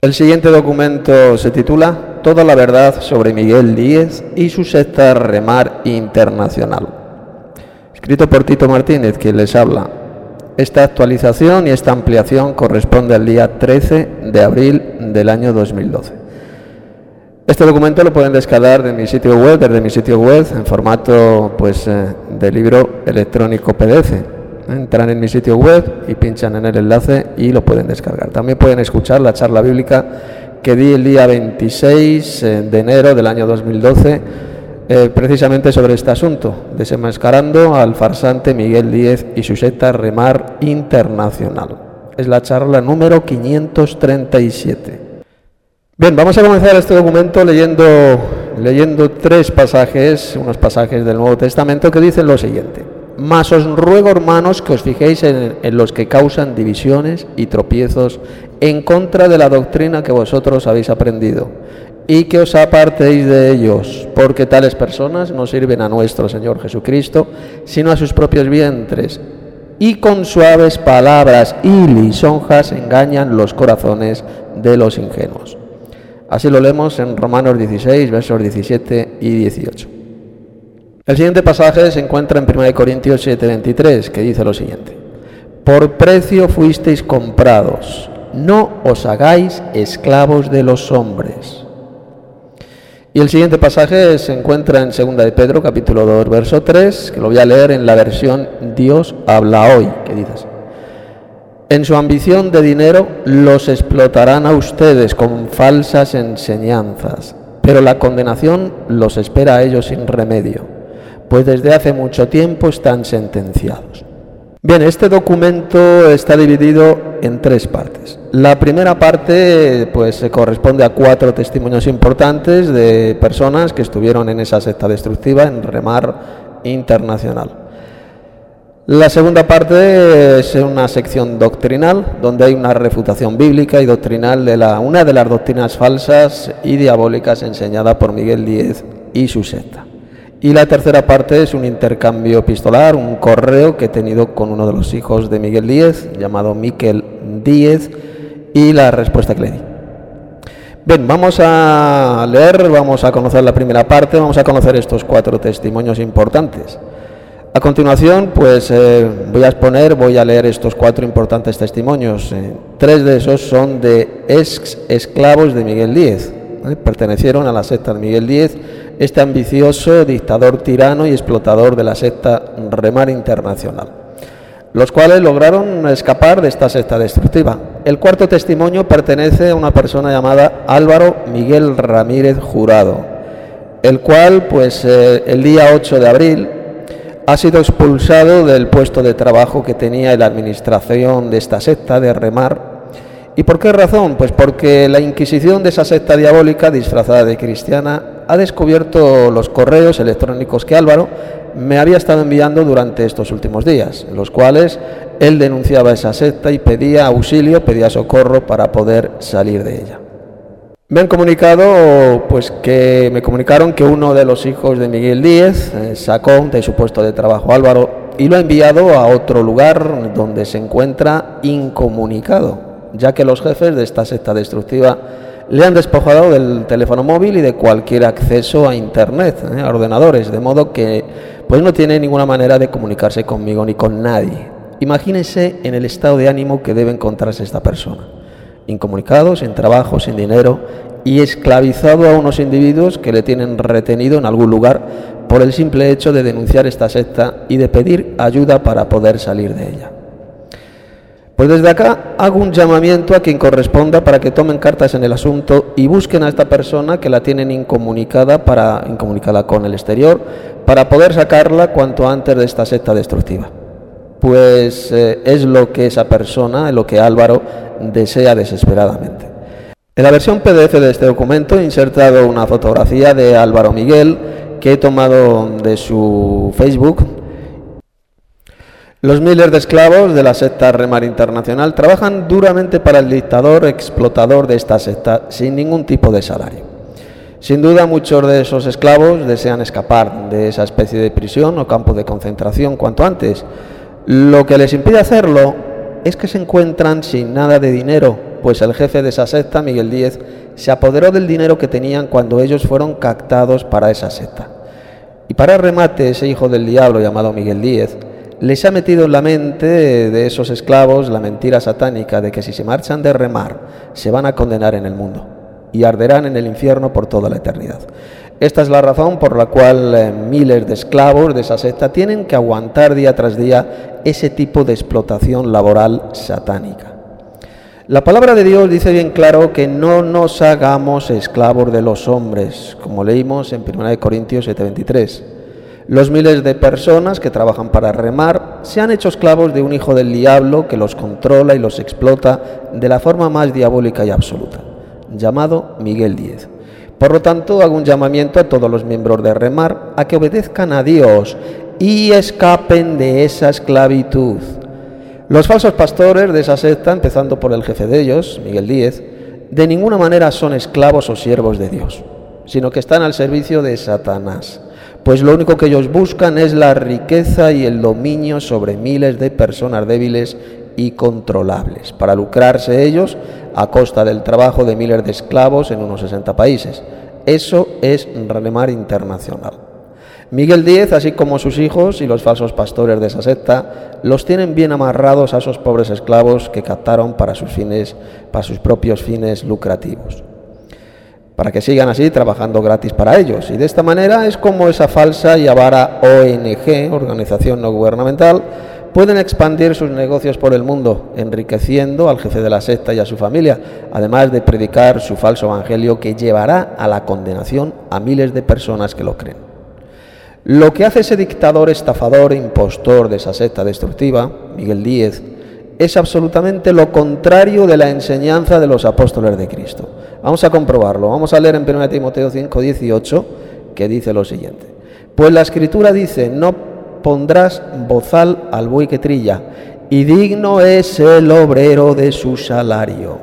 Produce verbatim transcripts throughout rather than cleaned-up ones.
El siguiente documento se titula Toda la verdad sobre Miguel Díez y su secta Remar Internacional, escrito por Tito Martínez, quien les habla. Esta actualización y esta ampliación corresponde al día trece de abril del año dos mil doce. Este documento lo pueden descargar de mi sitio web, desde mi sitio web, en formato pues, eh, de libro electrónico P D F. Entran en mi sitio web y pinchan en el enlace y lo pueden descargar. También pueden escuchar la charla bíblica que di el día veintiséis de enero del año dos mil doce, eh, precisamente sobre este asunto, desenmascarando al farsante Miguel Díez y su secta Remar Internacional. Es la charla número quinientos treinta y siete. Bien, vamos a comenzar este documento leyendo, leyendo tres pasajes, unos pasajes del Nuevo Testamento que dicen lo siguiente. Mas os ruego, hermanos, que os fijéis en, en los que causan divisiones y tropiezos en contra de la doctrina que vosotros habéis aprendido, y que os apartéis de ellos, porque tales personas no sirven a nuestro Señor Jesucristo, sino a sus propios vientres, y con suaves palabras y lisonjas engañan los corazones de los ingenuos. Así lo leemos en Romanos dieciséis, versos diecisiete y dieciocho. El siguiente pasaje se encuentra en primera de Corintios siete, veintitrés, que dice lo siguiente. Por precio fuisteis comprados, no os hagáis esclavos de los hombres. Y el siguiente pasaje se encuentra en segunda de Pedro, capítulo dos, verso tres, que lo voy a leer en la versión Dios habla hoy, que dice así. En su ambición de dinero los explotarán a ustedes con falsas enseñanzas, pero la condenación los espera a ellos sin remedio, pues desde hace mucho tiempo están sentenciados. Bien, este documento está dividido en tres partes. La primera parte pues se corresponde a cuatro testimonios importantes de personas que estuvieron en esa secta destructiva, en Remar Internacional. La segunda parte es una sección doctrinal, donde hay una refutación bíblica y doctrinal de la, una de las doctrinas falsas y diabólicas enseñada por Miguel Díez y su secta. Y la tercera parte es un intercambio epistolar, un correo que he tenido con uno de los hijos de Miguel Díez, llamado Miquel Díez, y la respuesta que le di. Bien, vamos a leer, vamos a conocer la primera parte, vamos a conocer estos cuatro testimonios importantes. A continuación, pues eh, voy a exponer, voy a leer estos cuatro importantes testimonios. Eh, tres de esos son de ex esclavos de Miguel Díez. ¿eh? Pertenecieron a la secta de Miguel Díez, este ambicioso dictador tirano y explotador de la secta Remar Internacional, los cuales lograron escapar de esta secta destructiva. El cuarto testimonio pertenece a una persona llamada Álvaro Miguel Ramírez Jurado, el cual, pues eh, el día ocho de abril, ha sido expulsado del puesto de trabajo que tenía en la administración de esta secta de Remar. ¿Y por qué razón? Pues porque la inquisición de esa secta diabólica disfrazada de cristiana ha descubierto los correos electrónicos que Álvaro me había estado enviando durante estos últimos días, en los cuales él denunciaba esa secta y pedía auxilio, pedía socorro para poder salir de ella. Me han comunicado, pues que me comunicaron que uno de los hijos de Miguel Díez eh, sacó de su puesto de trabajo a Álvaro y lo ha enviado a otro lugar donde se encuentra incomunicado, ya que los jefes de esta secta destructiva le han despojado del teléfono móvil y de cualquier acceso a internet, eh, a ordenadores, de modo que pues no tiene ninguna manera de comunicarse conmigo ni con nadie. Imagínense en el estado de ánimo que debe encontrarse esta persona. Incomunicado, sin trabajo, sin dinero y esclavizado a unos individuos que le tienen retenido en algún lugar por el simple hecho de denunciar esta secta y de pedir ayuda para poder salir de ella. Pues desde acá hago un llamamiento a quien corresponda para que tomen cartas en el asunto y busquen a esta persona que la tienen incomunicada, para, incomunicada con el exterior, para poder sacarla cuanto antes de esta secta destructiva. Pues eh, es lo que esa persona, lo que Álvaro desea desesperadamente. En la versión P D F de este documento he insertado una fotografía de Álvaro Miguel que he tomado de su Facebook. Los miles de esclavos de la secta Remar Internacional trabajan duramente para el dictador explotador de esta secta sin ningún tipo de salario. Sin duda muchos de esos esclavos desean escapar de esa especie de prisión o campo de concentración cuanto antes. Lo que les impide hacerlo es que se encuentran sin nada de dinero pues el jefe de esa secta, Miguel Díez, se apoderó del dinero que tenían cuando ellos fueron captados para esa secta. Y para remate, ese hijo del diablo llamado Miguel Díez les ha metido en la mente de esos esclavos la mentira satánica de que si se marchan de remar se van a condenar en el mundo y arderán en el infierno por toda la eternidad. Esta es la razón por la cual eh, miles de esclavos de esa secta tienen que aguantar día tras día ese tipo de explotación laboral satánica. La palabra de Dios dice bien claro que no nos hagamos esclavos de los hombres, como leímos en primera de Corintios siete veintitrés. Los miles de personas que trabajan para remar se han hecho esclavos de un hijo del diablo que los controla y los explota de la forma más diabólica y absoluta, llamado Miguel Díez. Por lo tanto, hago un llamamiento a todos los miembros de remar a que obedezcan a Dios y escapen de esa esclavitud. Los falsos pastores de esa secta, empezando por el jefe de ellos, Miguel Díez, de ninguna manera son esclavos o siervos de Dios, sino que están al servicio de Satanás, pues lo único que ellos buscan es la riqueza y el dominio sobre miles de personas débiles y controlables, para lucrarse ellos a costa del trabajo de miles de esclavos en unos sesenta países. Eso es remar internacional. Miguel Díez, así como sus hijos y los falsos pastores de esa secta, los tienen bien amarrados a esos pobres esclavos que captaron para sus fines, para sus propios fines lucrativos, para que sigan así trabajando gratis para ellos. Y de esta manera es como esa falsa y avara O N G, organización no gubernamental, pueden expandir sus negocios por el mundo, enriqueciendo al jefe de la secta y a su familia, además de predicar su falso evangelio que llevará a la condenación a miles de personas que lo creen. Lo que hace ese dictador, estafador e impostor de esa secta destructiva, Miguel Díez, es absolutamente lo contrario de la enseñanza de los apóstoles de Cristo. Vamos a comprobarlo. Vamos a leer en primera Timoteo cinco dieciocho, que dice lo siguiente: pues la Escritura dice, no pondrás bozal al buey que trilla, y digno es el obrero de su salario.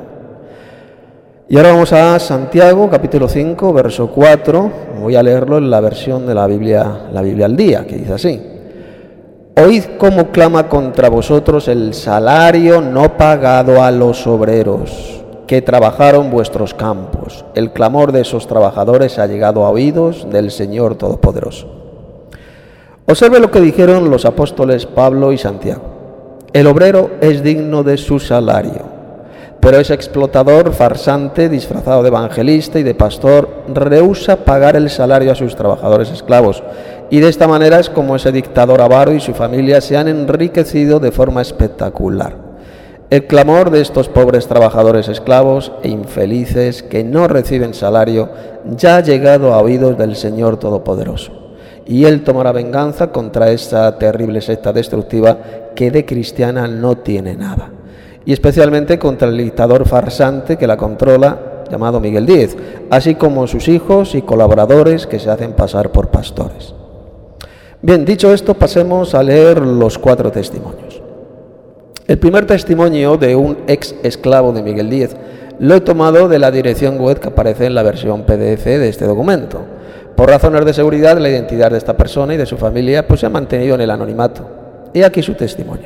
Y ahora vamos a Santiago, capítulo cinco, verso cuatro. Voy a leerlo en la versión de la Biblia, la Biblia al día, que dice así: oíd cómo clama contra vosotros el salario no pagado a los obreros que trabajaron vuestros campos. El clamor de esos trabajadores ha llegado a oídos del Señor Todopoderoso. Observe lo que dijeron los apóstoles Pablo y Santiago. El obrero es digno de su salario, pero ese explotador farsante, disfrazado de evangelista y de pastor, rehúsa pagar el salario a sus trabajadores esclavos. Y de esta manera es como ese dictador avaro y su familia se han enriquecido de forma espectacular. El clamor de estos pobres trabajadores esclavos e infelices que no reciben salario ya ha llegado a oídos del Señor Todopoderoso. Y Él tomará venganza contra esta terrible secta destructiva que de cristiana no tiene nada. Y especialmente contra el dictador farsante que la controla, llamado Miguel Díez, así como sus hijos y colaboradores que se hacen pasar por pastores. Bien, dicho esto, pasemos a leer los cuatro testimonios. El primer testimonio de un ex esclavo de Miguel Díez lo he tomado de la dirección web que aparece en la versión P D F de este documento. Por razones de seguridad, la identidad de esta persona y de su familia pues se ha mantenido en el anonimato. He aquí su testimonio.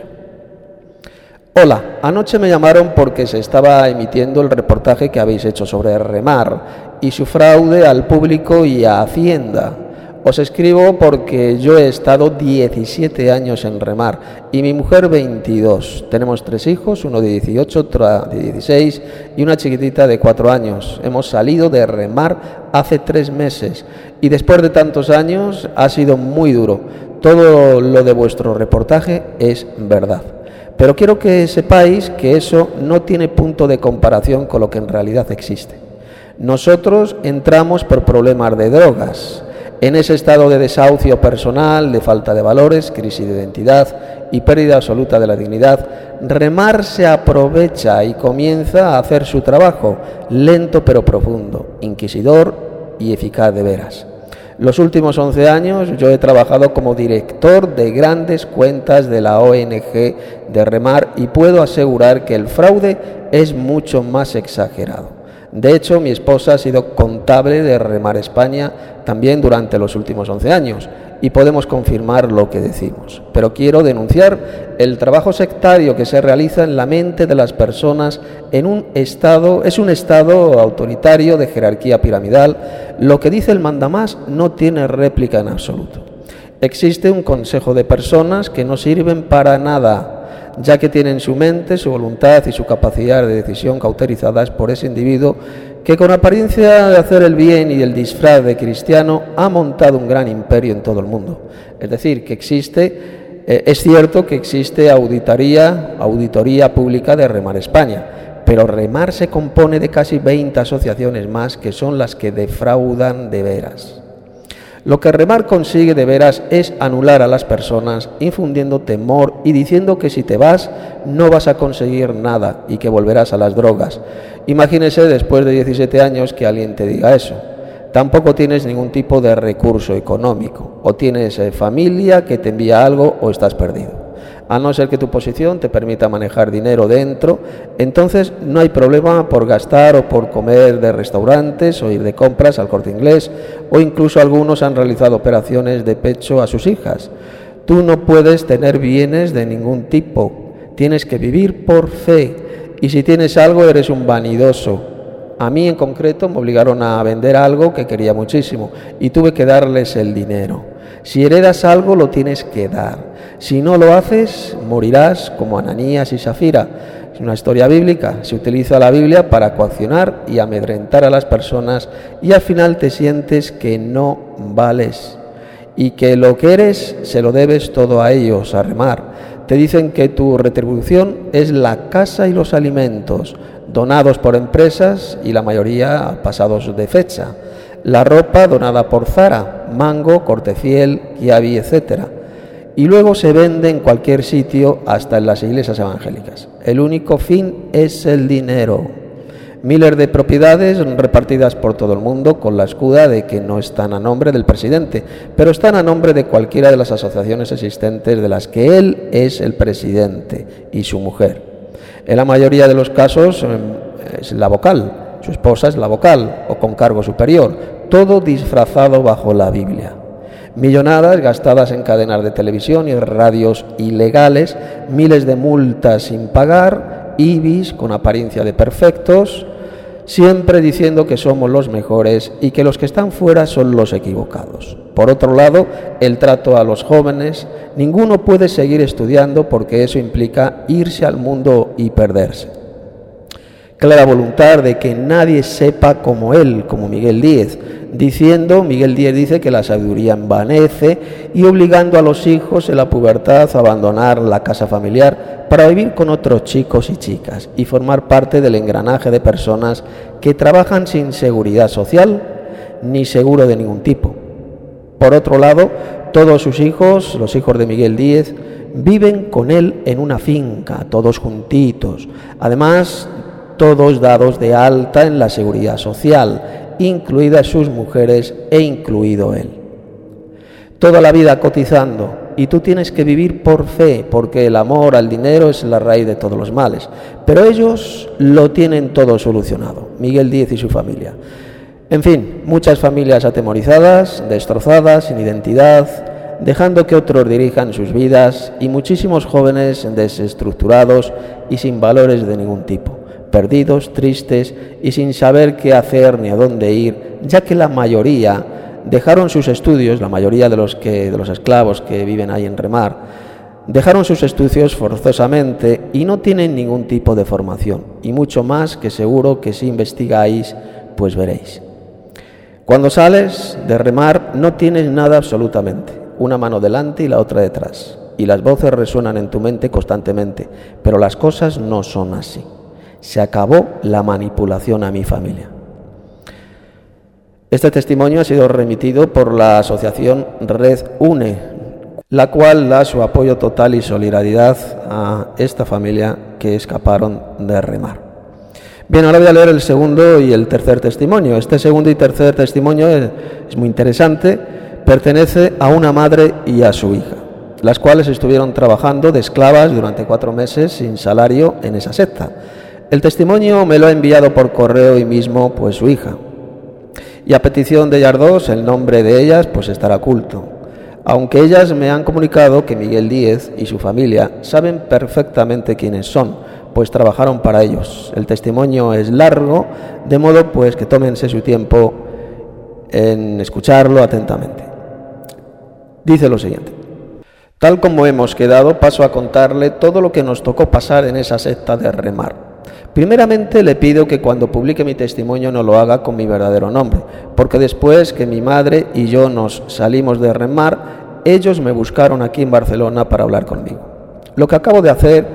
Hola, anoche me llamaron porque se estaba emitiendo el reportaje que habéis hecho sobre remar y su fraude al público y a Hacienda. Os escribo porque yo he estado diecisiete años en remar y mi mujer veintidós. Tenemos tres hijos, uno de dieciocho, otro de dieciséis y una chiquitita de cuatro años. Hemos salido de remar hace tres meses y después de tantos años ha sido muy duro. Todo lo de vuestro reportaje es verdad. Pero quiero que sepáis que eso no tiene punto de comparación con lo que en realidad existe. Nosotros entramos por problemas de drogas. En ese estado de desahucio personal, de falta de valores, crisis de identidad y pérdida absoluta de la dignidad, remar se aprovecha y comienza a hacer su trabajo, lento pero profundo, inquisidor y eficaz de veras. Los últimos once años yo he trabajado como director de grandes cuentas de la O N G de remar y puedo asegurar que el fraude es mucho más exagerado. De hecho, mi esposa ha sido contable de Remar España también durante los últimos once años y podemos confirmar lo que decimos. Pero quiero denunciar el trabajo sectario que se realiza en la mente de las personas en un estado, es un estado autoritario de jerarquía piramidal. Lo que dice el mandamás no tiene réplica en absoluto. Existe un consejo de personas que no sirven para nada, ya que tienen su mente, su voluntad y su capacidad de decisión cauterizadas por ese individuo que con apariencia de hacer el bien y el disfraz de cristiano ha montado un gran imperio en todo el mundo. Es decir, que existe, eh, es cierto que existe auditoría, auditoría pública de Remar España, pero Remar se compone de casi veinte asociaciones más que son las que defraudan de veras. Lo que Remar consigue de veras es anular a las personas, infundiendo temor y diciendo que si te vas no vas a conseguir nada y que volverás a las drogas. Imagínese después de diecisiete años que alguien te diga eso. Tampoco tienes ningún tipo de recurso económico, o tienes eh, familia que te envía algo o estás perdido. A no ser que tu posición te permita manejar dinero dentro, entonces no hay problema por gastar o por comer de restaurantes o ir de compras al Corte Inglés, o incluso algunos han realizado operaciones de pecho a sus hijas. Tú no puedes tener bienes de ningún tipo, tienes que vivir por fe, y si tienes algo eres un vanidoso. A mí en concreto me obligaron a vender algo que quería muchísimo y tuve que darles el dinero. Si heredas algo lo tienes que dar. Si no lo haces, morirás como Ananías y Safira. Es una historia bíblica. Se utiliza la Biblia para coaccionar y amedrentar a las personas y al final te sientes que no vales y que lo que eres se lo debes todo a ellos, a Remar. Te dicen que tu retribución es la casa y los alimentos, donados por empresas y la mayoría pasados de fecha. La ropa donada por Zara, Mango, Cortefiel, Kiabi, etcétera. Y luego se vende en cualquier sitio, hasta en las iglesias evangélicas. El único fin es el dinero. Miles de propiedades repartidas por todo el mundo con la excusa de que no están a nombre del presidente, pero están a nombre de cualquiera de las asociaciones existentes de las que él es el presidente y su mujer. En la mayoría de los casos es la vocal, su esposa es la vocal o con cargo superior, todo disfrazado bajo la Biblia. Millonadas gastadas en cadenas de televisión y radios ilegales, miles de multas sin pagar, I B I S con apariencia de perfectos, siempre diciendo que somos los mejores y que los que están fuera son los equivocados. Por otro lado, el trato a los jóvenes, ninguno puede seguir estudiando porque eso implica irse al mundo y perderse. Clara voluntad de que nadie sepa como él, como Miguel Díez, diciendo, Miguel Díez dice que la sabiduría envanece y obligando a los hijos en la pubertad a abandonar la casa familiar para vivir con otros chicos y chicas y formar parte del engranaje de personas que trabajan sin seguridad social ni seguro de ningún tipo. Por otro lado, todos sus hijos, los hijos de Miguel Díez, viven con él en una finca, todos juntitos. Además, todos dados de alta en la seguridad social, incluidas sus mujeres e incluido él. Toda la vida cotizando, y tú tienes que vivir por fe, porque el amor al dinero es la raíz de todos los males. Pero ellos lo tienen todo solucionado, Miguel Díez y su familia. En fin, muchas familias atemorizadas, destrozadas, sin identidad, dejando que otros dirijan sus vidas, y muchísimos jóvenes desestructurados y sin valores de ningún tipo, perdidos, tristes y sin saber qué hacer ni a dónde ir, ya que la mayoría dejaron sus estudios, la mayoría de los, que, de los esclavos que viven ahí en Remar, dejaron sus estudios forzosamente y no tienen ningún tipo de formación, y mucho más que seguro que si investigáis, pues veréis. Cuando sales de Remar no tienes nada absolutamente, una mano delante y la otra detrás, y las voces resuenan en tu mente constantemente, pero las cosas no son así. Se acabó la manipulación a mi familia. Este testimonio ha sido remitido por la asociación Red UNE, la cual da su apoyo total y solidaridad a esta familia que escaparon de Remar. Bien, ahora voy a leer el segundo y el tercer testimonio. Este segundo y tercer testimonio es, es muy interesante. Pertenece a una madre y a su hija, las cuales estuvieron trabajando de esclavas durante cuatro meses sin salario en esa secta. El testimonio me lo ha enviado por correo y mismo pues su hija. Y a petición de ellas dos, el nombre de ellas pues estará oculto. aunque ellas me han comunicado que Miguel Díez y su familia saben perfectamente quiénes son, pues trabajaron para ellos. El testimonio es largo, de modo pues que tómense su tiempo en escucharlo atentamente. Dice lo siguiente: tal como hemos quedado, paso a contarle todo lo que nos tocó pasar en esa secta de remar. Primeramente le pido que cuando publique mi testimonio no lo haga con mi verdadero nombre, porque después que mi madre y yo nos salimos de remar, ellos me buscaron aquí en Barcelona para hablar conmigo. Lo que acabo de hacer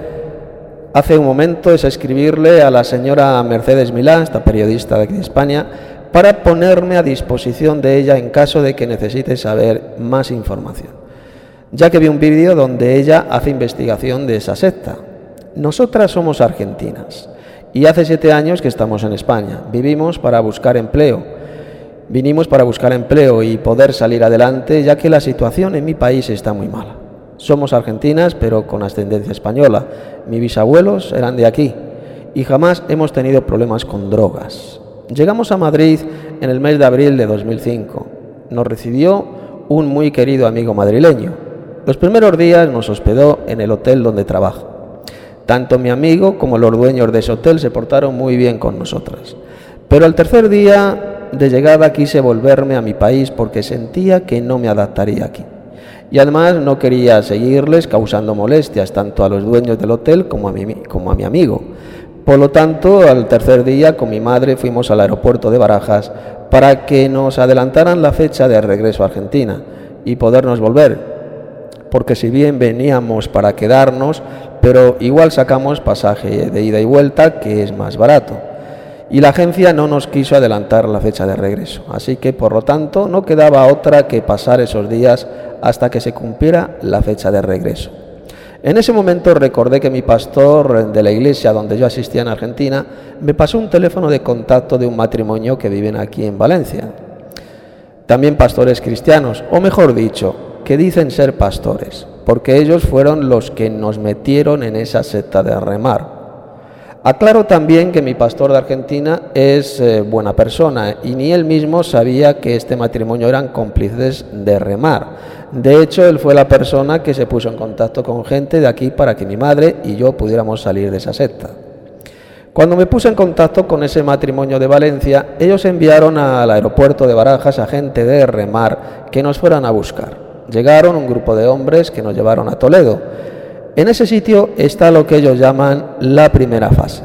hace un momento es escribirle a la señora Mercedes Milá, esta periodista de aquí de España, para ponerme a disposición de ella en caso de que necesite saber más información, ya que vi un vídeo donde ella hace investigación de esa secta. Nosotras somos argentinas y hace siete años que estamos en España. Vivimos para buscar empleo. Vinimos para buscar empleo y poder salir adelante, ya que la situación en mi país está muy mala. Somos argentinas, pero con ascendencia española. Mis bisabuelos eran de aquí y jamás hemos tenido problemas con drogas. Llegamos a Madrid en el mes de abril de dos mil cinco. Nos recibió un muy querido amigo madrileño. Los primeros días nos hospedó en el hotel donde trabajo. Tanto mi amigo como los dueños de ese hotel se portaron muy bien con nosotras. Pero al tercer día de llegada quise volverme a mi país porque sentía que no me adaptaría aquí. Y además no quería seguirles causando molestias tanto a los dueños del hotel como a mi, como a mi amigo. Por lo tanto, al tercer día con mi madre fuimos al aeropuerto de Barajas para que nos adelantaran la fecha de regreso a Argentina y podernos volver. Porque si bien veníamos para quedarnos, pero igual sacamos pasaje de ida y vuelta, que es más barato. Y la agencia no nos quiso adelantar la fecha de regreso, así que por lo tanto no quedaba otra que pasar esos días hasta que se cumpliera la fecha de regreso. En ese momento recordé que mi pastor de la iglesia donde yo asistía en Argentina me pasó un teléfono de contacto de un matrimonio que viven aquí en Valencia. También pastores cristianos, o mejor dicho, que dicen ser pastores, porque ellos fueron los que nos metieron en esa secta de remar. Aclaro también que mi pastor de Argentina es eh, buena persona y ni él mismo sabía que este matrimonio eran cómplices de remar. De hecho, él fue la persona que se puso en contacto con gente de aquí para que mi madre y yo pudiéramos salir de esa secta. Cuando me puse en contacto con ese matrimonio de Valencia, ellos enviaron al aeropuerto de Barajas a gente de remar que nos fueran a buscar. Llegaron un grupo de hombres que nos llevaron a Toledo. En ese sitio está lo que ellos llaman la primera fase.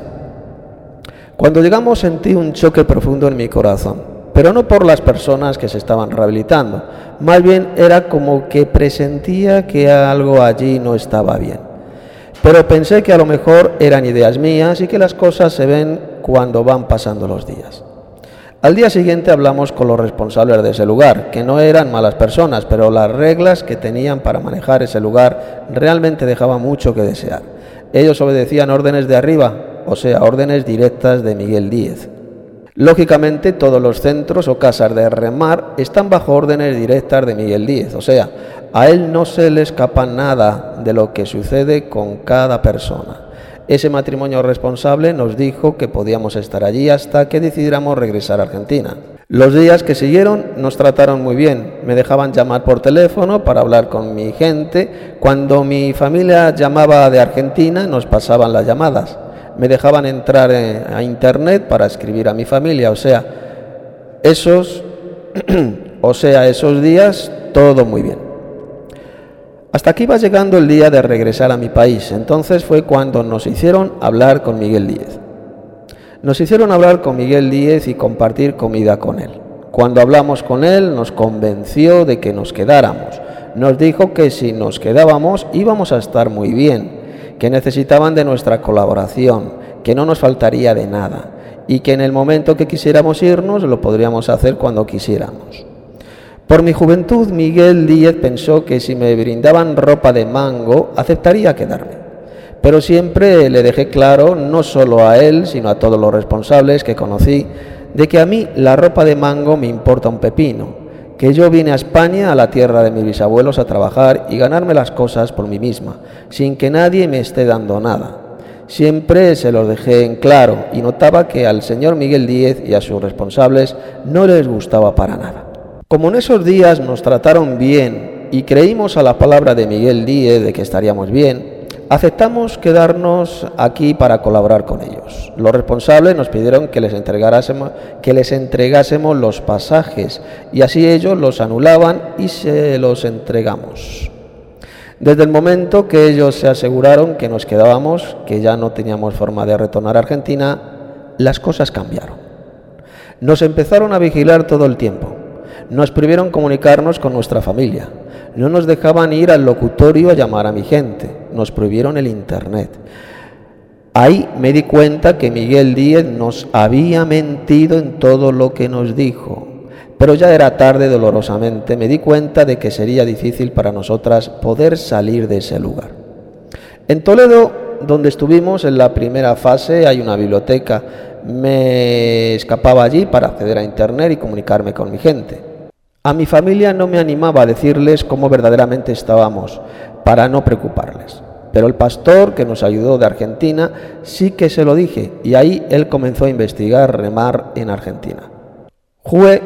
Cuando llegamos sentí un choque profundo en mi corazón, pero no por las personas que se estaban rehabilitando, más bien era como que presentía que algo allí no estaba bien. Pero pensé que a lo mejor eran ideas mías y que las cosas se ven cuando van pasando los días. Al día siguiente hablamos con los responsables de ese lugar, que no eran malas personas, pero las reglas que tenían para manejar ese lugar realmente dejaban mucho que desear. Ellos obedecían órdenes de arriba, o sea, órdenes directas de Miguel Díez. Lógicamente, todos los centros o casas de remar están bajo órdenes directas de Miguel Díez, o sea, a él no se le escapa nada de lo que sucede con cada persona. Ese matrimonio responsable nos dijo que podíamos estar allí hasta que decidiéramos regresar a Argentina. Los días que siguieron nos trataron muy bien. Me dejaban llamar por teléfono para hablar con mi gente. Cuando mi familia llamaba de Argentina, nos pasaban las llamadas. Me dejaban entrar a internet para escribir a mi familia. O sea, esos, o sea, esos días, todo muy bien. Hasta aquí iba llegando el día de regresar a mi país. Entonces fue cuando nos hicieron hablar con Miguel Díez. Nos hicieron hablar con Miguel Díez y compartir comida con él. Cuando hablamos con él nos convenció de que nos quedáramos. Nos dijo que si nos quedábamos íbamos a estar muy bien, que necesitaban de nuestra colaboración, que no nos faltaría de nada y que en el momento que quisiéramos irnos lo podríamos hacer cuando quisiéramos. Por mi juventud, Miguel Díez pensó que si me brindaban ropa de mango, aceptaría quedarme. Pero siempre le dejé claro, no solo a él, sino a todos los responsables que conocí, de que a mí la ropa de mango me importa un pepino, que yo vine a España, a la tierra de mis bisabuelos, a trabajar y ganarme las cosas por mí misma, sin que nadie me esté dando nada. Siempre se los dejé en claro y notaba que al señor Miguel Díez y a sus responsables no les gustaba para nada. Como en esos días nos trataron bien y creímos a la palabra de Miguel Díez de que estaríamos bien, aceptamos quedarnos aquí para colaborar con ellos. Los responsables nos pidieron que les entregásemos, que les entregásemos los pasajes y así ellos los anulaban y se los entregamos. Desde el momento que ellos se aseguraron que nos quedábamos, que ya no teníamos forma de retornar a Argentina, las cosas cambiaron. Nos empezaron a vigilar todo el tiempo. Nos prohibieron comunicarnos con nuestra familia. No nos dejaban ir al locutorio a llamar a mi gente. Nos prohibieron el internet. Ahí me di cuenta que Miguel Díez nos había mentido en todo lo que nos dijo. Pero ya era tarde, dolorosamente. Me di cuenta de que sería difícil para nosotras poder salir de ese lugar. En Toledo, donde estuvimos en la primera fase, hay una biblioteca. Me escapaba allí para acceder a internet y comunicarme con mi gente. A mi familia no me animaba a decirles cómo verdaderamente estábamos, para no preocuparles. Pero el pastor que nos ayudó de Argentina sí que se lo dije, y ahí él comenzó a investigar remar en Argentina. Jue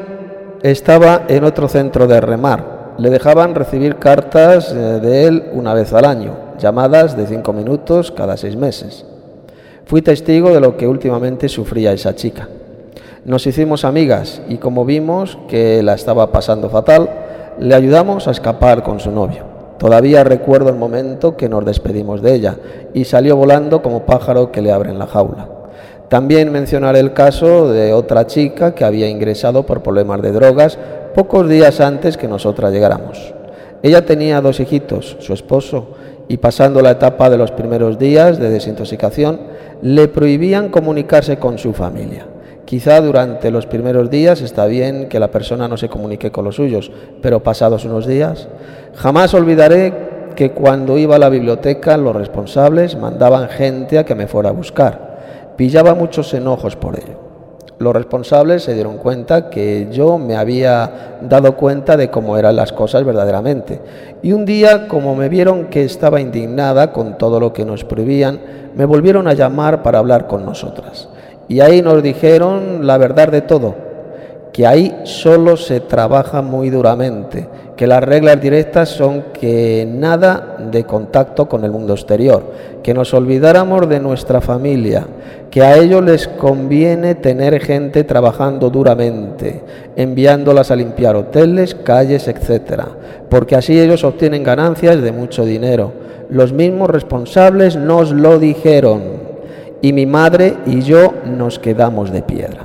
estaba en otro centro de remar. Le dejaban recibir cartas de él una vez al año, llamadas de cinco minutos cada seis meses. Fui testigo de lo que últimamente sufría esa chica. Nos hicimos amigas y como vimos que la estaba pasando fatal, le ayudamos a escapar con su novio. Todavía recuerdo el momento que nos despedimos de ella y salió volando como pájaro que le abren la jaula. También mencionaré el caso de otra chica que había ingresado por problemas de drogas pocos días antes que nosotras llegáramos. Ella tenía dos hijitos, su esposo, y pasando la etapa de los primeros días de desintoxicación, le prohibían comunicarse con su familia. Quizá durante los primeros días está bien que la persona no se comunique con los suyos, pero pasados unos días, jamás olvidaré que cuando iba a la biblioteca los responsables mandaban gente a que me fuera a buscar. Pillaba muchos enojos por ello. Los responsables se dieron cuenta que yo me había dado cuenta de cómo eran las cosas verdaderamente. Y un día, como me vieron que estaba indignada con todo lo que nos prohibían, me volvieron a llamar para hablar con nosotras. Y ahí nos dijeron la verdad de todo, que ahí solo se trabaja muy duramente, que las reglas directas son que nada de contacto con el mundo exterior, que nos olvidáramos de nuestra familia, que a ellos les conviene tener gente trabajando duramente, enviándolas a limpiar hoteles, calles, etcétera, porque así ellos obtienen ganancias de mucho dinero. Los mismos responsables nos lo dijeron. Y mi madre y yo nos quedamos de piedra.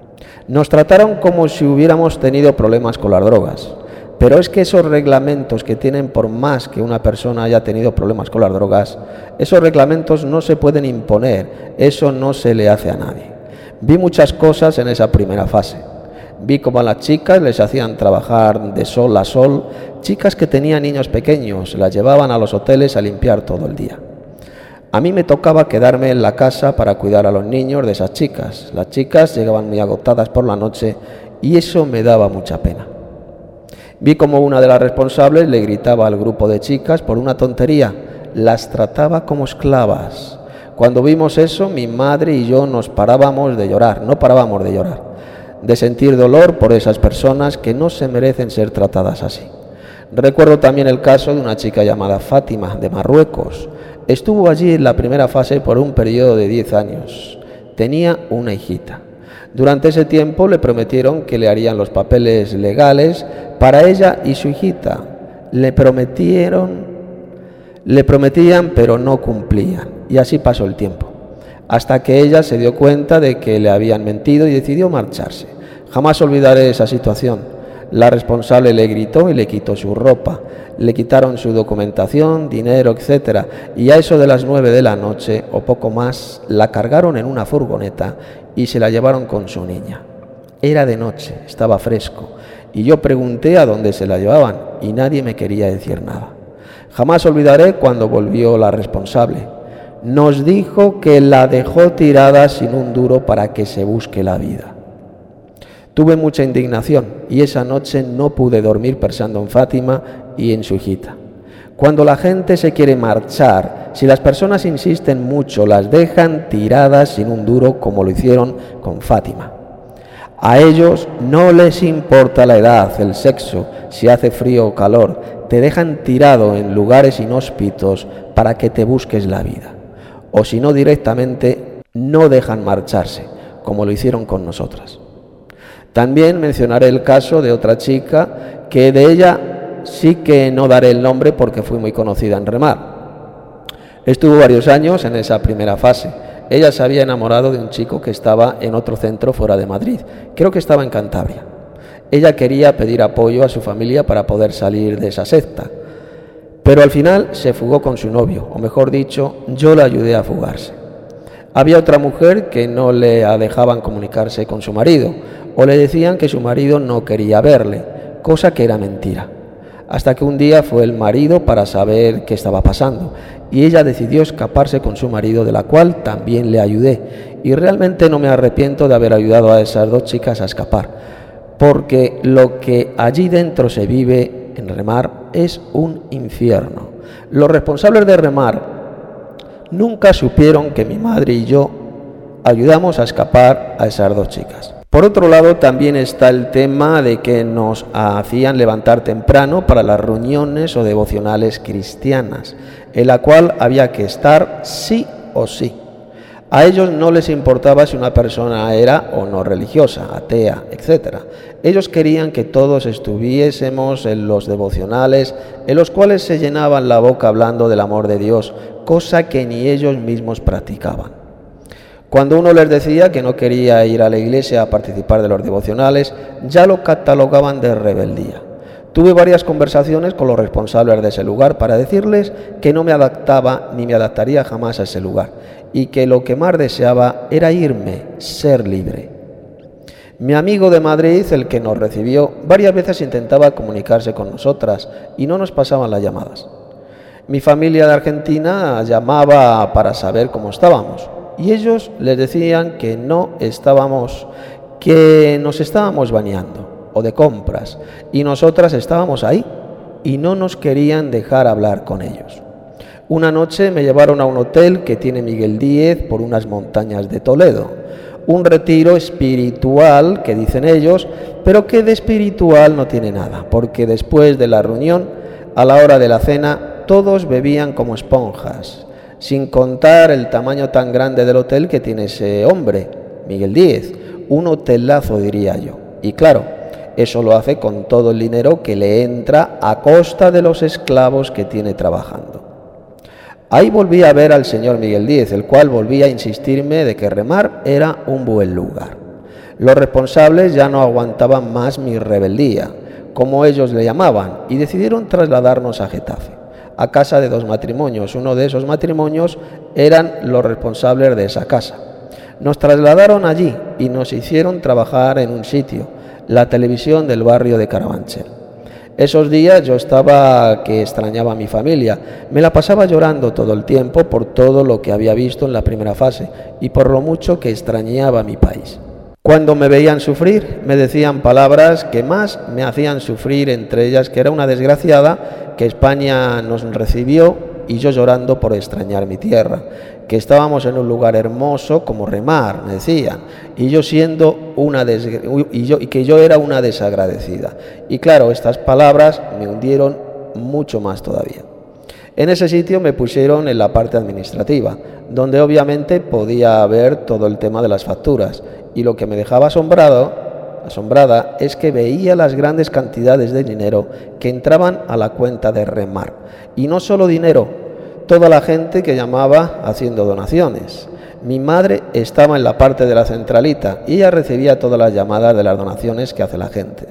Nos trataron como si hubiéramos tenido problemas con las drogas, pero es que esos reglamentos que tienen, por más que una persona haya tenido problemas con las drogas, esos reglamentos no se pueden imponer, eso no se le hace a nadie. Vi muchas cosas en esa primera fase. Vi cómo a las chicas les hacían trabajar de sol a sol, chicas que tenían niños pequeños, las llevaban a los hoteles a limpiar todo el día. A mí me tocaba quedarme en la casa para cuidar a los niños de esas chicas. Las chicas llegaban muy agotadas por la noche y eso me daba mucha pena. Vi como una de las responsables le gritaba al grupo de chicas por una tontería. Las trataba como esclavas. Cuando vimos eso, mi madre y yo nos parábamos de llorar, no parábamos de llorar, de sentir dolor por esas personas que no se merecen ser tratadas así. Recuerdo también el caso de una chica llamada Fátima, de Marruecos. Estuvo allí en la primera fase por un periodo de diez años. Tenía una hijita. Durante ese tiempo le prometieron que le harían los papeles legales para ella y su hijita. Le prometieron, le prometían, pero no cumplían. Y así pasó el tiempo, hasta que ella se dio cuenta de que le habían mentido y decidió marcharse. Jamás olvidaré esa situación. La responsable le gritó y le quitó su ropa. Le quitaron su documentación, dinero, etcétera. Y a eso de las nueve de la noche o poco más, la cargaron en una furgoneta y se la llevaron con su niña. Era de noche, estaba fresco. Y yo pregunté a dónde se la llevaban y nadie me quería decir nada. Jamás olvidaré cuando volvió la responsable. Nos dijo que la dejó tirada sin un duro para que se busque la vida. Tuve mucha indignación y esa noche no pude dormir pensando en Fátima y en su hijita. Cuando la gente se quiere marchar, si las personas insisten mucho, las dejan tiradas sin un duro como lo hicieron con Fátima. A ellos no les importa la edad, el sexo, si hace frío o calor. Te dejan tirado en lugares inhóspitos para que te busques la vida. O si no, directamente no dejan marcharse, como lo hicieron con nosotras. También mencionaré el caso de otra chica, que de ella sí que no daré el nombre porque fue muy conocida en remar. Estuvo varios años en esa primera fase. Ella se había enamorado de un chico que estaba en otro centro fuera de Madrid. Creo que estaba en Cantabria. Ella quería pedir apoyo a su familia para poder salir de esa secta. Pero al final se fugó con su novio, o mejor dicho, yo la ayudé a fugarse. Había otra mujer que no le dejaban comunicarse con su marido, o le decían que su marido no quería verle, cosa que era mentira. Hasta que un día fue el marido para saber qué estaba pasando, y ella decidió escaparse con su marido, de la cual también le ayudé. Y realmente no me arrepiento de haber ayudado a esas dos chicas a escapar, porque lo que allí dentro se vive en remar es un infierno. Los responsables de remar nunca supieron que mi madre y yo ayudamos a escapar a esas dos chicas. Por otro lado, también está el tema de que nos hacían levantar temprano para las reuniones o devocionales cristianas, en la cual había que estar sí o sí. A ellos no les importaba si una persona era o no religiosa, atea, etcétera. Ellos querían que todos estuviésemos en los devocionales, en los cuales se llenaban la boca hablando del amor de Dios, cosa que ni ellos mismos practicaban. Cuando uno les decía que no quería ir a la iglesia a participar de los devocionales, ya lo catalogaban de rebeldía. Tuve varias conversaciones con los responsables de ese lugar para decirles que no me adaptaba ni me adaptaría jamás a ese lugar y que lo que más deseaba era irme, ser libre. Mi amigo de Madrid, el que nos recibió, varias veces intentaba comunicarse con nosotras y no nos pasaban las llamadas. Mi familia de Argentina llamaba para saber cómo estábamos y ellos les decían que no estábamos, que nos estábamos bañando o de compras, y nosotras estábamos ahí y no nos querían dejar hablar con ellos. Una noche me llevaron a un hotel que tiene Miguel Díez por unas montañas de Toledo, un retiro espiritual que dicen ellos, pero que de espiritual no tiene nada, porque después de la reunión, a la hora de la cena, todos bebían como esponjas, sin contar el tamaño tan grande del hotel que tiene ese hombre, Miguel Díez, un hotelazo diría yo, y claro, eso lo hace con todo el dinero que le entra a costa de los esclavos que tiene trabajando. Ahí volví a ver al señor Miguel Díez, el cual volvía a insistirme de que remar era un buen lugar. Los responsables ya no aguantaban más mi rebeldía, como ellos le llamaban, y decidieron trasladarnos a Getafe, a casa de dos matrimonios. Uno de esos matrimonios eran los responsables de esa casa. Nos trasladaron allí y nos hicieron trabajar en un sitio, la televisión del barrio de Carabanchel. Esos días yo estaba que extrañaba a mi familia, me la pasaba llorando todo el tiempo por todo lo que había visto en la primera fase y por lo mucho que extrañaba mi país. Cuando me veían sufrir, me decían palabras que más me hacían sufrir, entre ellas que era una desgraciada, que España nos recibió y yo llorando por extrañar mi tierra, que estábamos en un lugar hermoso como remar, me decían, y yo siendo una desgra- y, yo, y que yo era una desagradecida. Y claro, estas palabras me hundieron mucho más todavía. En ese sitio me pusieron en la parte administrativa, donde obviamente podía ver todo el tema de las facturas, y lo que me dejaba asombrado, asombrada es que veía las grandes cantidades de dinero que entraban a la cuenta de remar, y no solo dinero, toda la gente que llamaba haciendo donaciones. Mi madre estaba en la parte de la centralita y ella recibía todas las llamadas de las donaciones que hace la gente.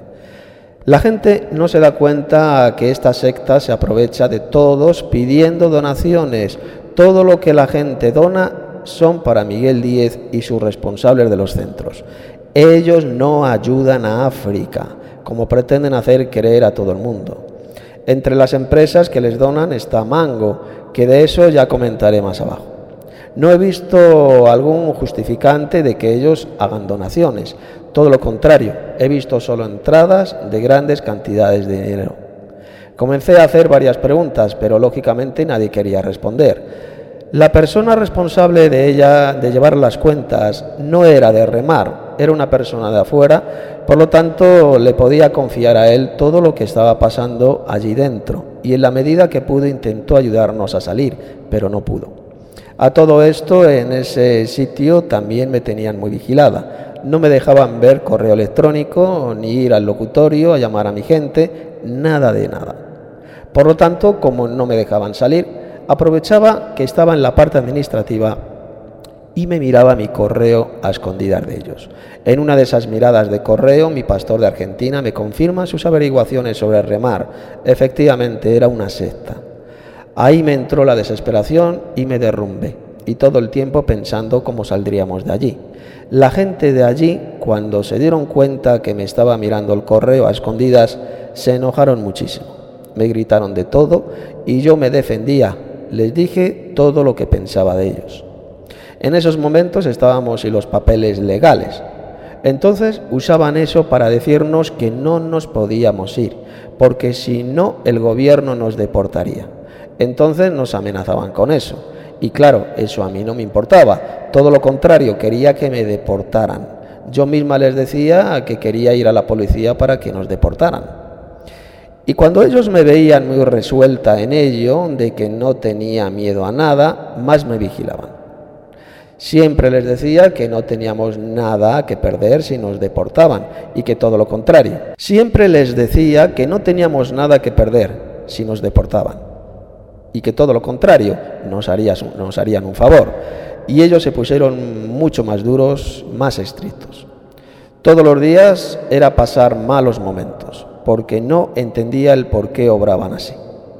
La gente no se da cuenta que esta secta se aprovecha de todos pidiendo donaciones. Todo lo que la gente dona son para Miguel Díez y sus responsables de los centros. Ellos no ayudan a África, como pretenden hacer creer a todo el mundo. Entre las empresas que les donan está Mango, que de eso ya comentaré más abajo. No he visto algún justificante de que ellos hagan donaciones, todo lo contrario, he visto solo entradas de grandes cantidades de dinero. Comencé a hacer varias preguntas, pero lógicamente nadie quería responder. La persona responsable de ella, de llevar las cuentas, no era de remar, era una persona de afuera, por lo tanto le podía confiar a él todo lo que estaba pasando allí dentro, y en la medida que pudo intentó ayudarnos a salir, pero no pudo. A todo esto, en ese sitio también me tenían muy vigilada. No me dejaban ver correo electrónico, ni ir al locutorio a llamar a mi gente, nada de nada. Por lo tanto, como no me dejaban salir, aprovechaba que estaba en la parte administrativa y me miraba mi correo a escondidas de ellos. En una de esas miradas de correo, mi pastor de Argentina me confirma sus averiguaciones sobre remar. Efectivamente, era una secta. Ahí me entró la desesperación y me derrumbé, y todo el tiempo pensando cómo saldríamos de allí. La gente de allí, cuando se dieron cuenta que me estaba mirando el correo a escondidas, se enojaron muchísimo. Me gritaron de todo y yo me defendía. Les dije todo lo que pensaba de ellos. En esos momentos estábamos sin los papeles legales. Entonces usaban eso para decirnos que no nos podíamos ir, porque si no el gobierno nos deportaría. Entonces nos amenazaban con eso. Y claro, eso a mí no me importaba. Todo lo contrario, quería que me deportaran. Yo misma les decía que quería ir a la policía para que nos deportaran. Y cuando ellos me veían muy resuelta en ello, de que no tenía miedo a nada, más me vigilaban. Siempre les decía que no teníamos nada que perder si nos deportaban y que todo lo contrario. Siempre les decía que no teníamos nada que perder si nos deportaban y que todo lo contrario nos, harías, nos harían un favor. Y ellos se pusieron mucho más duros, más estrictos. Todos los días era pasar malos momentos, porque no entendía el por qué obraban así.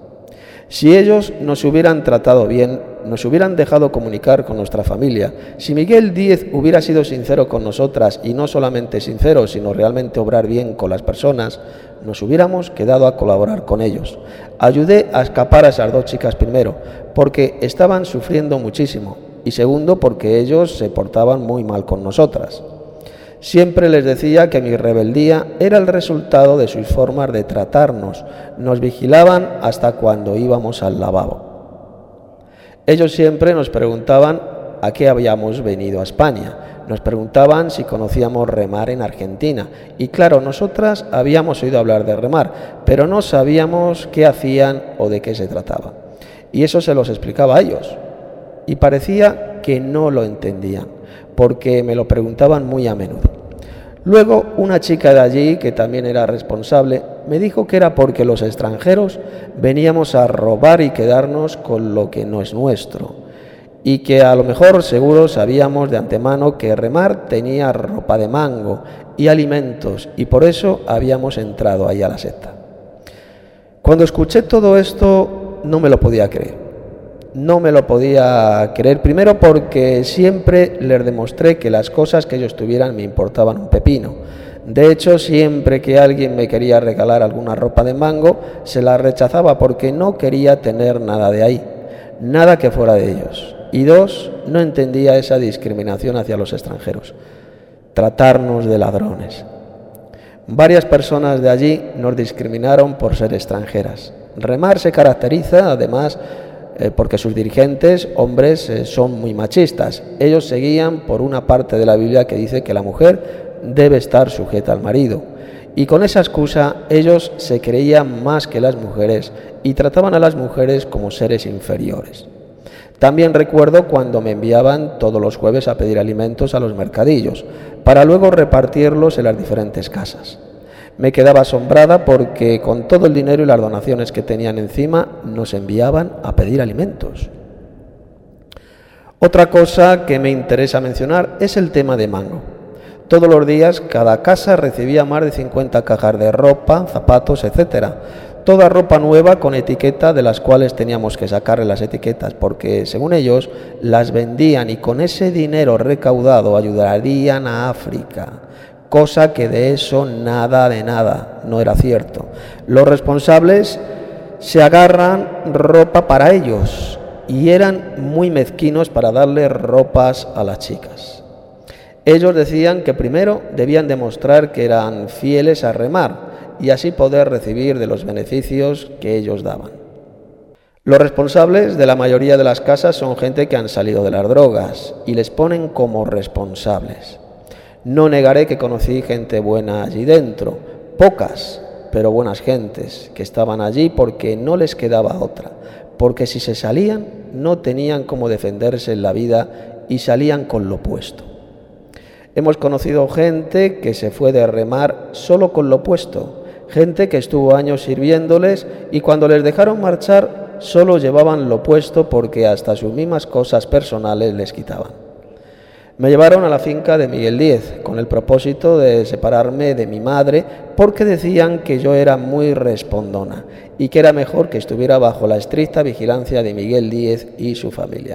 Si ellos nos hubieran tratado bien, nos hubieran dejado comunicar con nuestra familia, si Miguel Díez hubiera sido sincero con nosotras, y no solamente sincero, sino realmente obrar bien con las personas, nos hubiéramos quedado a colaborar con ellos. Ayudé a escapar a esas dos chicas primero, porque estaban sufriendo muchísimo, y segundo, porque ellos se portaban muy mal con nosotras. Siempre les decía que mi rebeldía era el resultado de sus formas de tratarnos. Nos vigilaban hasta cuando íbamos al lavabo. Ellos siempre nos preguntaban a qué habíamos venido a España. Nos preguntaban si conocíamos remar en Argentina. Y claro, nosotras habíamos oído hablar de remar, pero no sabíamos qué hacían o de qué se trataba. Y eso se los explicaba a ellos. Y parecía que no lo entendían, porque me lo preguntaban muy a menudo. Luego, una chica de allí, que también era responsable, me dijo que era porque los extranjeros veníamos a robar y quedarnos con lo que no es nuestro, y que a lo mejor seguro sabíamos de antemano que remar tenía ropa de mango y alimentos, y por eso habíamos entrado ahí a la secta. Cuando escuché todo esto, no me lo podía creer. No me lo podía creer, primero porque siempre les demostré que las cosas que ellos tuvieran me importaban un pepino. De hecho, siempre que alguien me quería regalar alguna ropa de mango, se la rechazaba porque no quería tener nada de ahí, nada que fuera de ellos. Y dos, no entendía esa discriminación hacia los extranjeros, tratarnos de ladrones. Varias personas de allí nos discriminaron por ser extranjeras. Remar se caracteriza, además, eh, porque sus dirigentes, hombres, eh, son muy machistas. Ellos seguían por una parte de la Biblia que dice que la mujer debe estar sujeta al marido. Y con esa excusa ellos se creían más que las mujeres y trataban a las mujeres como seres inferiores. También recuerdo cuando me enviaban todos los jueves a pedir alimentos a los mercadillos, para luego repartirlos en las diferentes casas. Me quedaba asombrada porque con todo el dinero y las donaciones que tenían encima nos enviaban a pedir alimentos. Otra cosa que me interesa mencionar es el tema de mango. Todos los días cada casa recibía más de cincuenta cajas de ropa, zapatos, etcétera. Toda ropa nueva con etiqueta, de las cuales teníamos que sacarle las etiquetas porque, según ellos, las vendían y con ese dinero recaudado ayudarían a África, cosa que de eso nada de nada, no era cierto. Los responsables se agarran ropa para ellos y eran muy mezquinos para darle ropas a las chicas. Ellos decían que primero debían demostrar que eran fieles a remar y así poder recibir de los beneficios que ellos daban. Los responsables de la mayoría de las casas son gente que han salido de las drogas y les ponen como responsables. No negaré que conocí gente buena allí dentro, pocas, pero buenas gentes, que estaban allí porque no les quedaba otra, porque si se salían no tenían cómo defenderse en la vida y salían con lo puesto. Hemos conocido gente que se fue de remar solo con lo puesto, gente que estuvo años sirviéndoles y cuando les dejaron marchar solo llevaban lo puesto porque hasta sus mismas cosas personales les quitaban. Me llevaron a la finca de Miguel Díez con el propósito de separarme de mi madre porque decían que yo era muy respondona y que era mejor que estuviera bajo la estricta vigilancia de Miguel Díez y su familia.